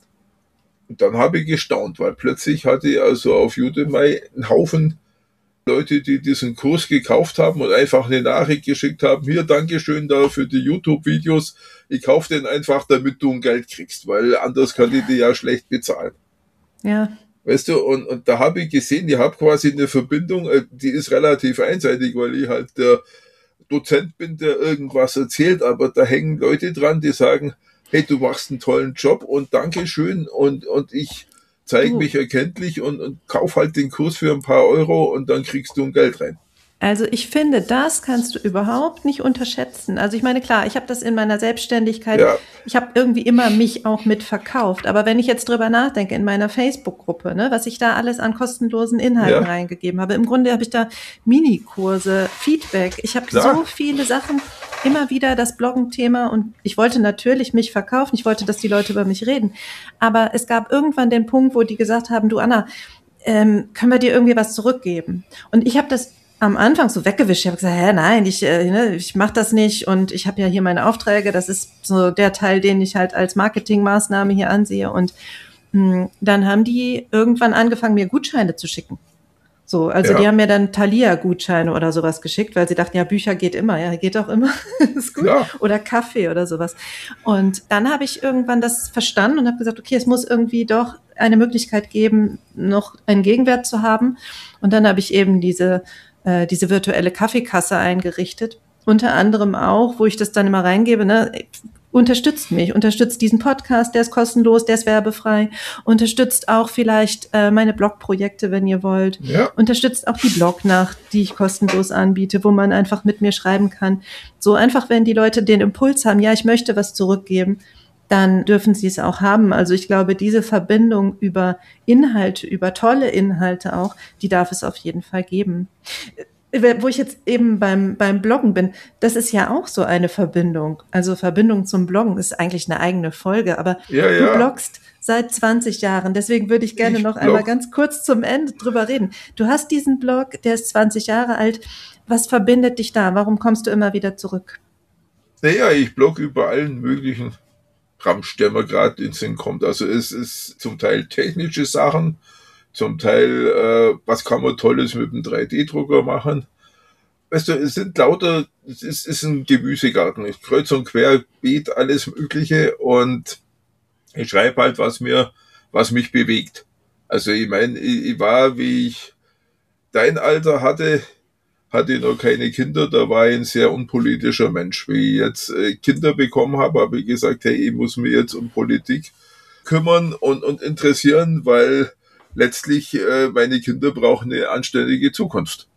Und dann habe ich gestaunt, weil plötzlich hatte ich also auf Udemy einen Haufen Leute, die diesen Kurs gekauft haben und einfach eine Nachricht geschickt haben, hier, Dankeschön da für die YouTube-Videos, ich kaufe den einfach, damit du ein Geld kriegst, weil anders kann ich die ja schlecht bezahlen. Ja. Weißt du, und, und da habe ich gesehen, ich habe quasi eine Verbindung, die ist relativ einseitig, weil ich halt der Dozent bin, der irgendwas erzählt, aber da hängen Leute dran, die sagen, hey, du machst einen tollen Job und Dankeschön und, und ich zeige mich erkenntlich und, und kauf halt den Kurs für ein paar Euro und dann kriegst du ein Geld rein. Also ich finde, das kannst du überhaupt nicht unterschätzen. Also ich meine, klar, ich habe das in meiner Selbstständigkeit, ja. Ich habe irgendwie immer mich auch mit verkauft. Aber wenn ich jetzt drüber nachdenke, in meiner Facebook-Gruppe, ne, was ich da alles an kostenlosen Inhalten ja. reingegeben habe, im Grunde habe ich da Minikurse, Feedback. Ich habe so viele Sachen, immer wieder das Bloggen-Thema und ich wollte natürlich mich verkaufen. Ich wollte, dass die Leute über mich reden. Aber es gab irgendwann den Punkt, wo die gesagt haben, du Anna, ähm, können wir dir irgendwie was zurückgeben? Und ich habe das am Anfang so weggewischt. Ich habe gesagt, hä, nein, ich, äh, ne, ich mache das nicht und ich habe ja hier meine Aufträge. Das ist so der Teil, den ich halt als Marketingmaßnahme hier ansehe. Und mh, dann haben die irgendwann angefangen, mir Gutscheine zu schicken. So, also ja. Die haben mir dann Thalia-Gutscheine oder sowas geschickt, weil sie dachten, ja, Bücher geht immer, ja, geht auch immer, ist gut. Ja. Oder Kaffee oder sowas. Und dann habe ich irgendwann das verstanden und habe gesagt, okay, es muss irgendwie doch eine Möglichkeit geben, noch einen Gegenwert zu haben. Und dann habe ich eben diese äh, diese virtuelle Kaffeekasse eingerichtet. Unter anderem auch, wo ich das dann immer reingebe, ne, unterstützt mich, unterstützt diesen Podcast, der ist kostenlos, der ist werbefrei, unterstützt auch vielleicht äh, meine Blogprojekte, wenn ihr wollt, ja. Unterstützt auch die Blognacht, die ich kostenlos anbiete, wo man einfach mit mir schreiben kann. So einfach, wenn die Leute den Impuls haben, ja, ich möchte was zurückgeben, dann dürfen sie es auch haben. Also ich glaube, diese Verbindung über Inhalte, über tolle Inhalte auch, die darf es auf jeden Fall geben. Wo ich jetzt eben beim beim Bloggen bin, das ist ja auch so eine Verbindung. Also Verbindung zum Bloggen ist eigentlich eine eigene Folge, aber ja, ja. Du bloggst seit zwanzig Jahren. Deswegen würde ich gerne ich noch blog. einmal ganz kurz zum Ende drüber reden. Du hast diesen Blog, der ist zwanzig Jahre alt. Was verbindet dich da? Warum kommst du immer wieder zurück? Naja, ich blogge über allen möglichen Ramsch, der mir gerade in den Sinn kommt. Also es ist zum Teil technische Sachen, zum Teil, äh, was kann man Tolles mit dem drei D Drucker machen. Weißt du, es sind lauter, es ist, ist ein Gemüsegarten. Ich kreuz und quer, beet alles Mögliche und ich schreibe halt, was mir, was mich bewegt. Also ich meine, ich, ich war, wie ich dein Alter hatte, hatte ich noch keine Kinder, da war ich ein sehr unpolitischer Mensch. Wie ich jetzt äh, Kinder bekommen habe, habe ich gesagt, hey, ich muss mich jetzt um Politik kümmern und, und interessieren, weil letztlich, äh, meine Kinder brauchen eine anständige Zukunft.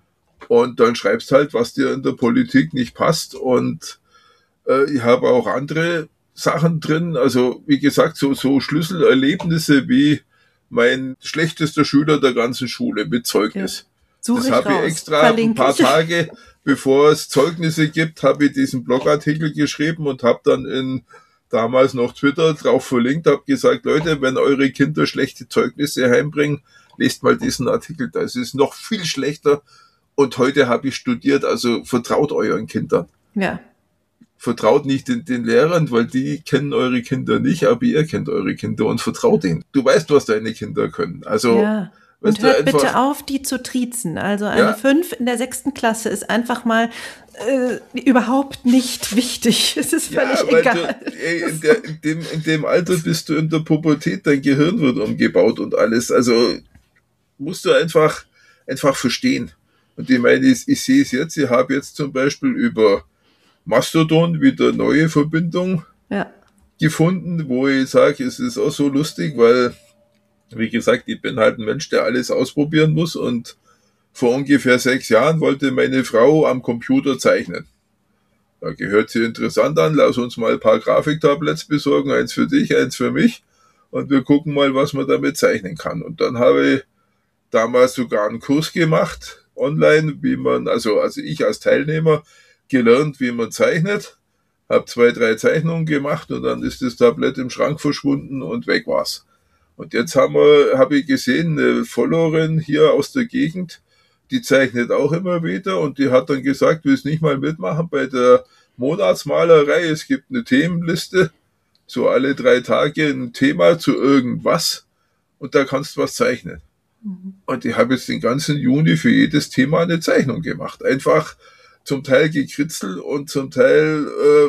Und dann schreibst halt, was dir in der Politik nicht passt. Und äh, ich habe auch andere Sachen drin. Also wie gesagt, so, so Schlüsselerlebnisse wie mein schlechtester Schüler der ganzen Schule mit Zeugnis. Ja. Das habe ich extra ein paar Tage, bevor es Zeugnisse gibt, habe ich diesen Blogartikel geschrieben und habe dann in damals noch Twitter drauf verlinkt, habe gesagt, Leute, wenn eure Kinder schlechte Zeugnisse heimbringen, lest mal diesen Artikel, das ist noch viel schlechter und heute habe ich studiert, also vertraut euren Kindern. Ja. Vertraut nicht den, den Lehrern, weil die kennen eure Kinder nicht, aber ihr kennt eure Kinder und vertraut ihnen. Du weißt, was deine Kinder können. Also ja. Und hört bitte auf, die zu triezen. Also eine ja. fünf in der sechsten Klasse ist einfach mal äh, überhaupt nicht wichtig. Es ist völlig ja, egal. Du, ey, in, der, in, dem, in dem Alter bist du in der Pubertät, dein Gehirn wird umgebaut und alles. Also musst du einfach, einfach verstehen. Und ich meine, ich, ich sehe es jetzt, ich habe jetzt zum Beispiel über Mastodon wieder neue Verbindung ja. gefunden, wo ich sage, es ist auch so lustig, weil wie gesagt, ich bin halt ein Mensch, der alles ausprobieren muss und vor ungefähr sechs Jahren wollte meine Frau am Computer zeichnen. Da gehört sie interessant an, lass uns mal ein paar Grafiktablets besorgen, eins für dich, eins für mich und wir gucken mal, was man damit zeichnen kann. Und dann habe ich damals sogar einen Kurs gemacht, online, wie man, also, also ich als Teilnehmer, gelernt, wie man zeichnet, habe zwei, drei Zeichnungen gemacht und dann ist das Tablett im Schrank verschwunden und weg war's. Und jetzt haben wir, habe ich gesehen, eine Followerin hier aus der Gegend, die zeichnet auch immer wieder und die hat dann gesagt, willst nicht mal mitmachen bei der Monatsmalerei? Es gibt eine Themenliste, so alle drei Tage ein Thema zu irgendwas und da kannst du was zeichnen. Mhm. Und ich habe jetzt den ganzen Juni für jedes Thema eine Zeichnung gemacht. Einfach zum Teil gekritzelt und zum Teil äh,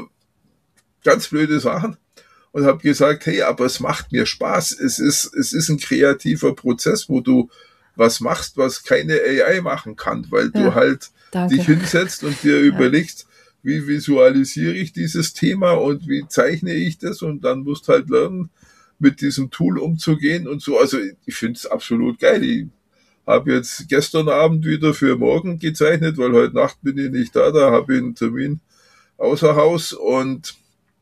ganz blöde Sachen. Und habe gesagt, hey, aber es macht mir Spaß. Es ist, es ist ein kreativer Prozess, wo du was machst, was keine A I machen kann, weil ja, du halt danke. dich hinsetzt und dir ja. überlegst, wie visualisiere ich dieses Thema und wie zeichne ich das und dann musst halt lernen, mit diesem Tool umzugehen und so. Also ich finde es absolut geil. Ich habe jetzt gestern Abend wieder für morgen gezeichnet, weil heute Nacht bin ich nicht da, da habe ich einen Termin außer Haus und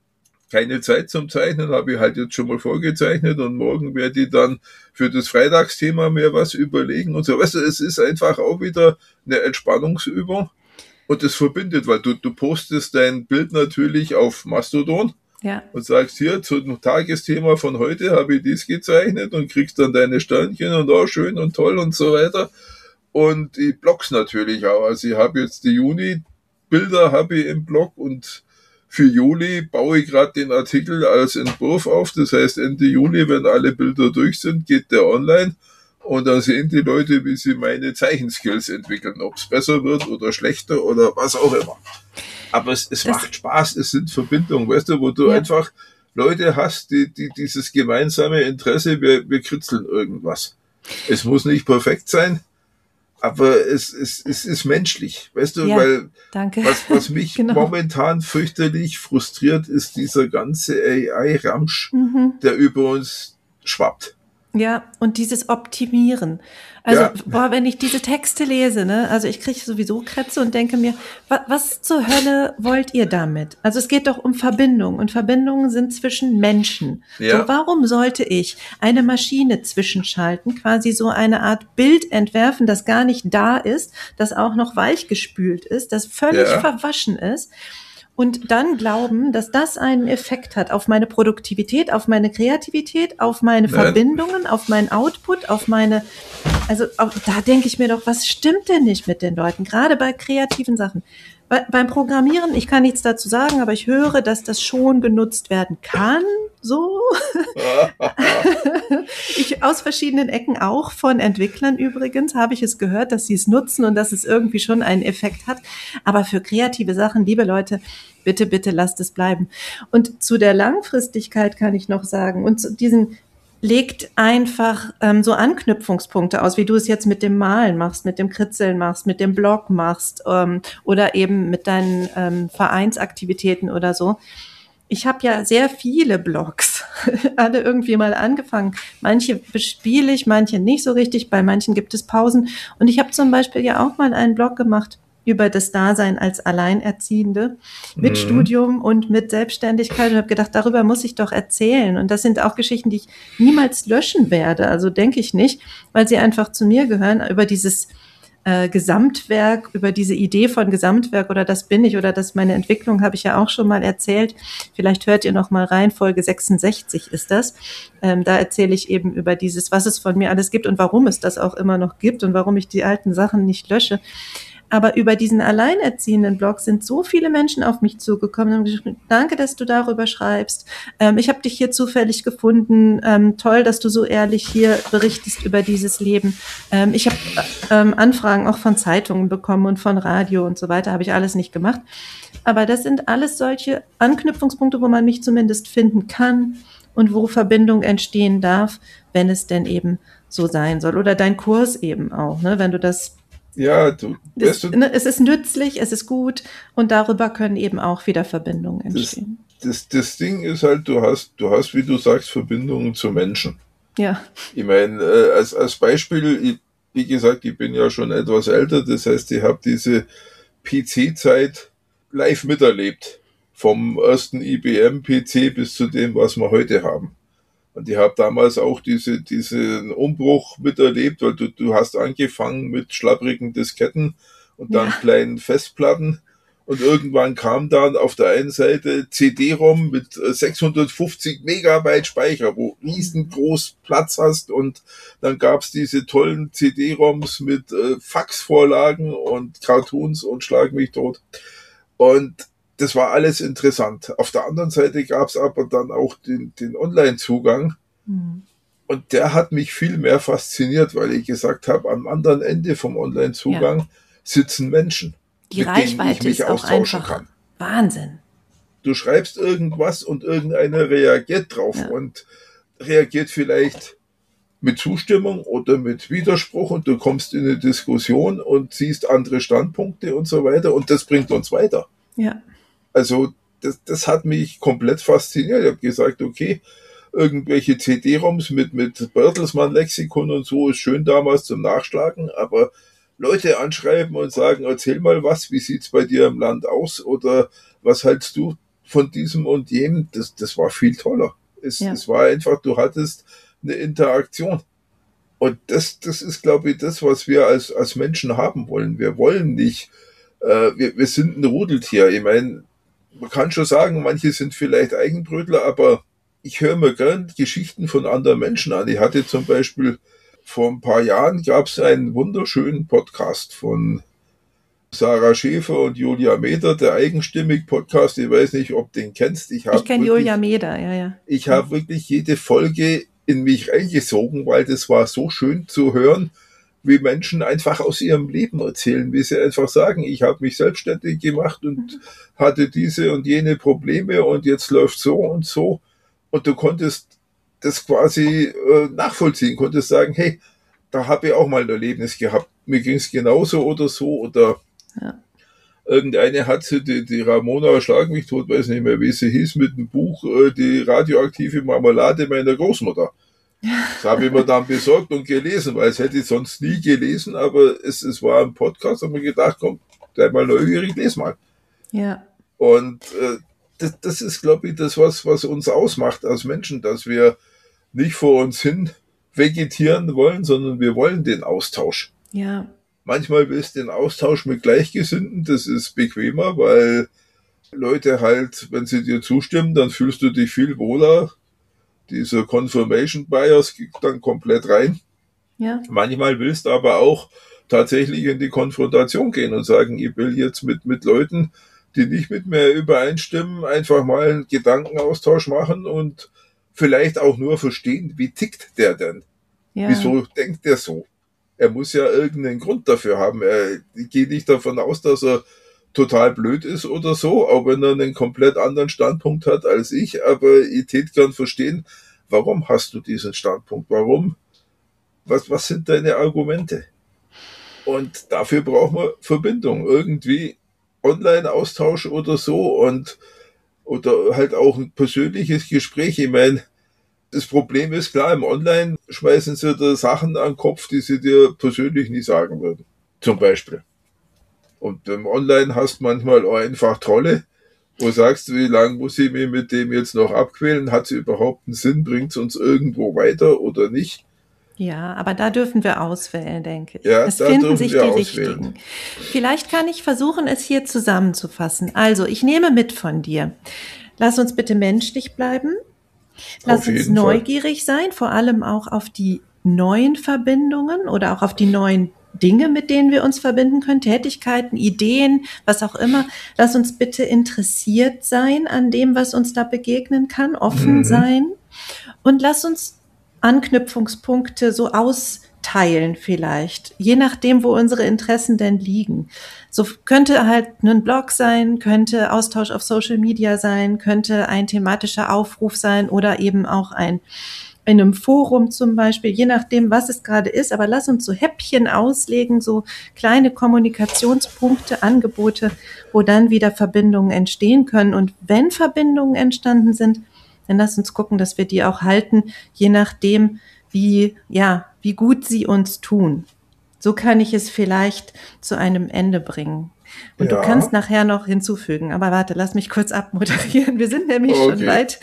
keine Zeit zum Zeichnen, habe ich halt jetzt schon mal vorgezeichnet und morgen werde ich dann für das Freitagsthema mir was überlegen und so. Weißt du, es ist einfach auch wieder eine Entspannungsübung und es verbindet, weil du, du postest dein Bild natürlich auf Mastodon ja. und sagst, hier zum Tagesthema von heute habe ich dies gezeichnet und kriegst dann deine Sternchen und oh, schön und toll und so weiter. Und die Blogs natürlich auch. Also ich habe jetzt die Juni-Bilder habe ich im Blog und für Juli baue ich gerade den Artikel als Entwurf auf. Das heißt, Ende Juli, wenn alle Bilder durch sind, geht der online. Und dann sehen die Leute, wie sie meine Zeichenskills entwickeln. Ob es besser wird oder schlechter oder was auch immer. Aber es, es macht Spaß. Es sind Verbindungen, weißt du, wo du ja. einfach Leute hast, die, die dieses gemeinsame Interesse, wir, wir kritzeln irgendwas. Es muss nicht perfekt sein. Aber es, es, es ist menschlich, weißt du, ja, weil danke. Was, was mich genau. momentan fürchterlich frustriert, ist dieser ganze A I-Ramsch, mhm. der über uns schwappt. Ja, und dieses Optimieren. Also, ja. boah, wenn ich diese Texte lese, ne, also ich kriege sowieso Krätze und denke mir, was, was zur Hölle wollt ihr damit? Also es geht doch um Verbindung und Verbindungen sind zwischen Menschen. Ja. So, warum sollte ich eine Maschine zwischenschalten, quasi so eine Art Bild entwerfen, das gar nicht da ist, das auch noch weichgespült ist, das völlig ja. verwaschen ist? Und dann glauben, dass das einen Effekt hat auf meine Produktivität, auf meine Kreativität, auf meine Nein. Verbindungen, auf meinen Output, auf meine, also auf, da denke ich mir doch, was stimmt denn nicht mit den Leuten, gerade bei kreativen Sachen. Bei, beim Programmieren, ich kann nichts dazu sagen, aber ich höre, dass das schon genutzt werden kann, so. ich, aus verschiedenen Ecken auch, von Entwicklern übrigens, habe ich es gehört, dass sie es nutzen und dass es irgendwie schon einen Effekt hat. Aber für kreative Sachen, liebe Leute, bitte, bitte lasst es bleiben. Und zu der Langfristigkeit kann ich noch sagen, und zu diesen legt einfach ähm, so Anknüpfungspunkte aus, wie du es jetzt mit dem Malen machst, mit dem Kritzeln machst, mit dem Blog machst ähm, oder eben mit deinen ähm, Vereinsaktivitäten oder so. Ich habe ja sehr viele Blogs, alle irgendwie mal angefangen. Manche bespiele ich, manche nicht so richtig, bei manchen gibt es Pausen. Und ich habe zum Beispiel ja auch mal einen Blog gemacht über das Dasein als Alleinerziehende mit mhm. Studium und mit Selbstständigkeit und habe gedacht, darüber muss ich doch erzählen. Und das sind auch Geschichten, die ich niemals löschen werde, also denke ich nicht, weil sie einfach zu mir gehören, über dieses äh, Gesamtwerk, über diese Idee von Gesamtwerk oder das bin ich oder das meine Entwicklung habe ich ja auch schon mal erzählt. Vielleicht hört ihr noch mal rein, Folge sechsundsechzig ist das. Ähm, da erzähle ich eben über dieses, was es von mir alles gibt und warum es das auch immer noch gibt und warum ich die alten Sachen nicht lösche. Aber über diesen alleinerziehenden Blog sind so viele Menschen auf mich zugekommen und haben gesagt, danke, dass du darüber schreibst. Ähm, ich habe dich hier zufällig gefunden. Ähm, toll, dass du so ehrlich hier berichtest über dieses Leben. Ähm, ich habe ähm, Anfragen auch von Zeitungen bekommen und von Radio und so weiter. Habe ich alles nicht gemacht. Aber das sind alles solche Anknüpfungspunkte, wo man mich zumindest finden kann und wo Verbindung entstehen darf, wenn es denn eben so sein soll. Oder dein Kurs eben auch, ne? Wenn du das Ja, du, das, du, ne, es ist nützlich, es ist gut und darüber können eben auch wieder Verbindungen entstehen. Das, das, das Ding ist halt, du hast, du hast, wie du sagst, Verbindungen zu Menschen. Ja. Ich meine, äh, als, als Beispiel, ich, wie gesagt, ich bin ja schon etwas älter, das heißt, ich habe diese P C-Zeit live miterlebt. Vom ersten I B M-P C bis zu dem, was wir heute haben. Und ich habe damals auch diese, diesen Umbruch miterlebt, weil du, du hast angefangen mit schlapprigen Disketten und dann ja. kleinen Festplatten Und irgendwann kam dann auf der einen Seite C D-ROM mit sechshundertfünfzig Megabyte Speicher, wo riesengroß Platz hast. Und dann gab's diese tollen C D-ROMs mit äh, Faxvorlagen und Cartoons und Schlag mich tot. Und das war alles interessant. Auf der anderen Seite gab's aber dann auch den, den Online-Zugang. Mhm. Und der hat mich viel mehr fasziniert, weil ich gesagt habe, am anderen Ende vom Online-Zugang ja. sitzen Menschen. Die Reichweite ist auch einfach kann. Wahnsinn. Du schreibst irgendwas und irgendeiner reagiert drauf ja. und reagiert vielleicht mit Zustimmung oder mit Widerspruch und du kommst in eine Diskussion und siehst andere Standpunkte und so weiter und das bringt uns weiter. Ja. Also das, das hat mich komplett fasziniert. Ich habe gesagt, okay, irgendwelche C D-ROMs mit, mit Bertelsmann-Lexikon und so ist schön damals zum Nachschlagen, aber Leute anschreiben und sagen, erzähl mal was, wie sieht's bei dir im Land aus oder was hältst du von diesem und jenem, das, das war viel toller. Es, ja. es war einfach, du hattest eine Interaktion. Und das, das ist, glaube ich, das, was wir als, als Menschen haben wollen. Wir wollen nicht, äh, wir, wir sind ein Rudeltier. Ich meine, man kann schon sagen, manche sind vielleicht Eigenbrötler, aber ich höre mir gern Geschichten von anderen Menschen an. Ich hatte zum Beispiel vor ein paar Jahren gab es einen wunderschönen Podcast von Sarah Schäfer und Julia Meder, der Eigenstimmig-Podcast. Ich weiß nicht, ob du den kennst. Ich, ich kenne Julia Meder, ja, ja. Ich habe wirklich jede Folge in mich reingesogen, weil das war so schön zu hören, wie Menschen einfach aus ihrem Leben erzählen, wie sie einfach sagen, ich habe mich selbstständig gemacht und mhm. hatte diese und jene Probleme und jetzt läuft so und so. Und du konntest das quasi äh, nachvollziehen, konntest sagen, hey, da habe ich auch mal ein Erlebnis gehabt, mir ging es genauso oder so, oder ja. irgendeine hat sie, die, die Ramona Schlag mich tot, weiß nicht mehr, wie sie hieß, mit dem Buch äh, Die radioaktive Marmelade meiner Großmutter. Das habe ich mir dann besorgt und gelesen, weil es hätte ich sonst nie gelesen, aber es, es war ein Podcast, habe mir gedacht, komm, bleib mal neugierig, les mal. Ja. Und äh, das, das ist, glaube ich, das, was, was uns ausmacht als Menschen, dass wir nicht vor uns hin vegetieren wollen, sondern wir wollen den Austausch. Ja. Manchmal willst du den Austausch mit Gleichgesinnten, das ist bequemer, weil Leute halt, wenn sie dir zustimmen, dann fühlst du dich viel wohler. Dieser Confirmation Bias geht dann komplett rein. Ja. Manchmal willst du aber auch tatsächlich in die Konfrontation gehen und sagen, ich will jetzt mit, mit Leuten, die nicht mit mir übereinstimmen, einfach mal einen Gedankenaustausch machen und vielleicht auch nur verstehen, wie tickt der denn? Ja. Wieso denkt der so? Er muss ja irgendeinen Grund dafür haben. Er geht nicht davon aus, dass er total blöd ist oder so, auch wenn er einen komplett anderen Standpunkt hat als ich. Aber ich tät gern verstehen, warum hast du diesen Standpunkt? Warum? Was, was sind deine Argumente? Und dafür braucht man Verbindung. Irgendwie Online-Austausch oder so und oder halt auch ein persönliches Gespräch. Ich meine, das Problem ist, klar, im Online schmeißen sie dir Sachen an den Kopf, die sie dir persönlich nie sagen würden. Zum Beispiel. Und im Online hast manchmal auch einfach Trolle, wo du sagst, wie lange muss ich mich mit dem jetzt noch abquälen? Hat es überhaupt einen Sinn? Bringt es uns irgendwo weiter oder nicht? Ja, aber da dürfen wir auswählen, denke ich. Ja, es da finden dürfen sich wir die auswählen. richtigen. Vielleicht kann ich versuchen, es hier zusammenzufassen. Also, ich nehme mit von dir. Lass uns bitte menschlich bleiben. Lass uns neugierig Fall. sein, vor allem auch auf die neuen Verbindungen oder auch auf die neuen Dinge, mit denen wir uns verbinden können, Tätigkeiten, Ideen, was auch immer. Lass uns bitte interessiert sein an dem, was uns da begegnen kann, offen mhm. sein und lass uns Anknüpfungspunkte so austeilen vielleicht, je nachdem, wo unsere Interessen denn liegen. So könnte halt ein Blog sein, könnte Austausch auf Social Media sein, könnte ein thematischer Aufruf sein oder eben auch ein in einem Forum zum Beispiel, je nachdem, was es gerade ist. Aber lass uns so Häppchen auslegen, so kleine Kommunikationspunkte, Angebote, wo dann wieder Verbindungen entstehen können. Und wenn Verbindungen entstanden sind, dann lass uns gucken, dass wir die auch halten, je nachdem, wie, ja, wie gut sie uns tun. So kann ich es vielleicht zu einem Ende bringen. Und ja. Du kannst nachher noch hinzufügen. Aber warte, lass mich kurz abmoderieren. Wir sind nämlich okay. schon weit,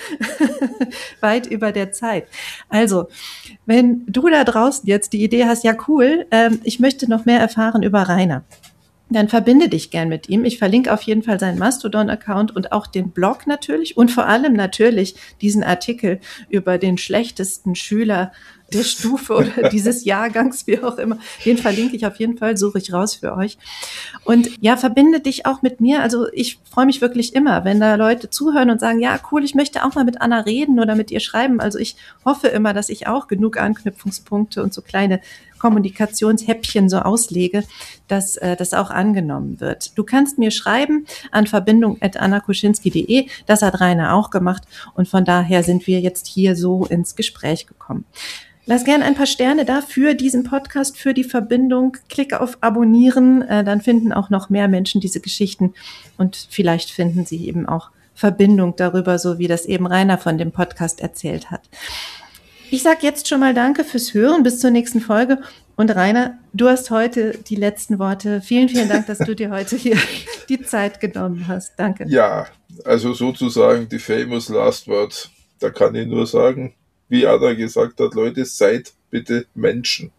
weit über der Zeit. Also, wenn du da draußen jetzt die Idee hast, ja cool, ähm, ich möchte noch mehr erfahren über Rainer. dann verbinde dich gern mit ihm. Ich verlinke auf jeden Fall seinen Mastodon-Account und auch den Blog natürlich und vor allem natürlich diesen Artikel über den schlechtesten Schüler der Stufe oder dieses Jahrgangs, wie auch immer. Den verlinke ich auf jeden Fall, suche ich raus für euch. Und ja, verbinde dich auch mit mir. Also ich freue mich wirklich immer, wenn da Leute zuhören und sagen, ja, cool, ich möchte auch mal mit Anna reden oder mit ihr schreiben. Also ich hoffe immer, dass ich auch genug Anknüpfungspunkte und so kleine Kommunikationshäppchen so auslege, dass äh, das auch angenommen wird. Du kannst mir schreiben an verbindung at anna kuschinski punkt de. Das hat Rainer auch gemacht und von daher sind wir jetzt hier so ins Gespräch gekommen. Lass gerne ein paar Sterne da für diesen Podcast, für die Verbindung. Klicke auf Abonnieren, äh, dann finden auch noch mehr Menschen diese Geschichten und vielleicht finden sie eben auch Verbindung darüber, so wie das eben Rainer von dem Podcast erzählt hat. Ich sage jetzt schon mal Danke fürs Hören, bis zur nächsten Folge. Und Rainer, du hast heute die letzten Worte. Vielen, vielen Dank, dass du dir heute hier die Zeit genommen hast. Danke. Ja, also sozusagen die famous last words. Da kann ich nur sagen, wie Anna gesagt hat, Leute, seid bitte Menschen.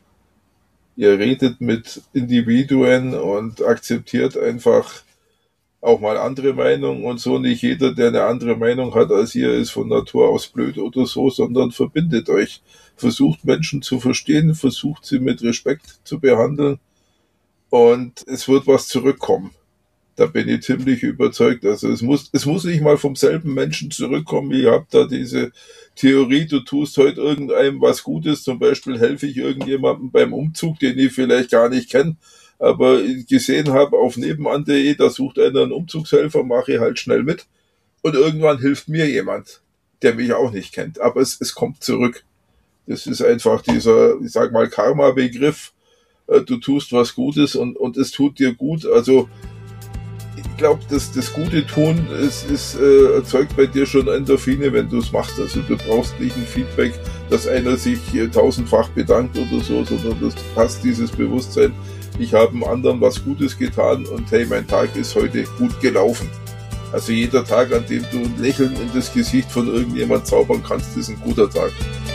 Ihr redet mit Individuen und akzeptiert einfach auch mal andere Meinungen und so. Nicht jeder, der eine andere Meinung hat als ihr, ist von Natur aus blöd oder so, sondern verbindet euch. Versucht Menschen zu verstehen, versucht sie mit Respekt zu behandeln und es wird was zurückkommen. Da bin ich ziemlich überzeugt. Also es muss, es muss nicht mal vom selben Menschen zurückkommen. Ich habe da diese Theorie, du tust heute irgendeinem was Gutes, zum Beispiel helfe ich irgendjemandem beim Umzug, den ich vielleicht gar nicht kenne, aber gesehen habe auf nebenan punkt de, da sucht einer einen Umzugshelfer, mache ich halt schnell mit und irgendwann hilft mir jemand, der mich auch nicht kennt. Aber es, es kommt zurück. Das ist einfach dieser, ich sag mal, Karma-Begriff. Du tust was Gutes und, und es tut dir gut. Also ich glaube, dass das Gute tun, es, es äh, erzeugt bei dir schon Endorphine, wenn du es machst. Also du brauchst nicht ein Feedback, dass einer sich äh, tausendfach bedankt oder so, sondern du hast dieses Bewusstsein, ich habe einem anderen was Gutes getan und hey, mein Tag ist heute gut gelaufen. Also jeder Tag, an dem du ein Lächeln in das Gesicht von irgendjemand zaubern kannst, ist ein guter Tag.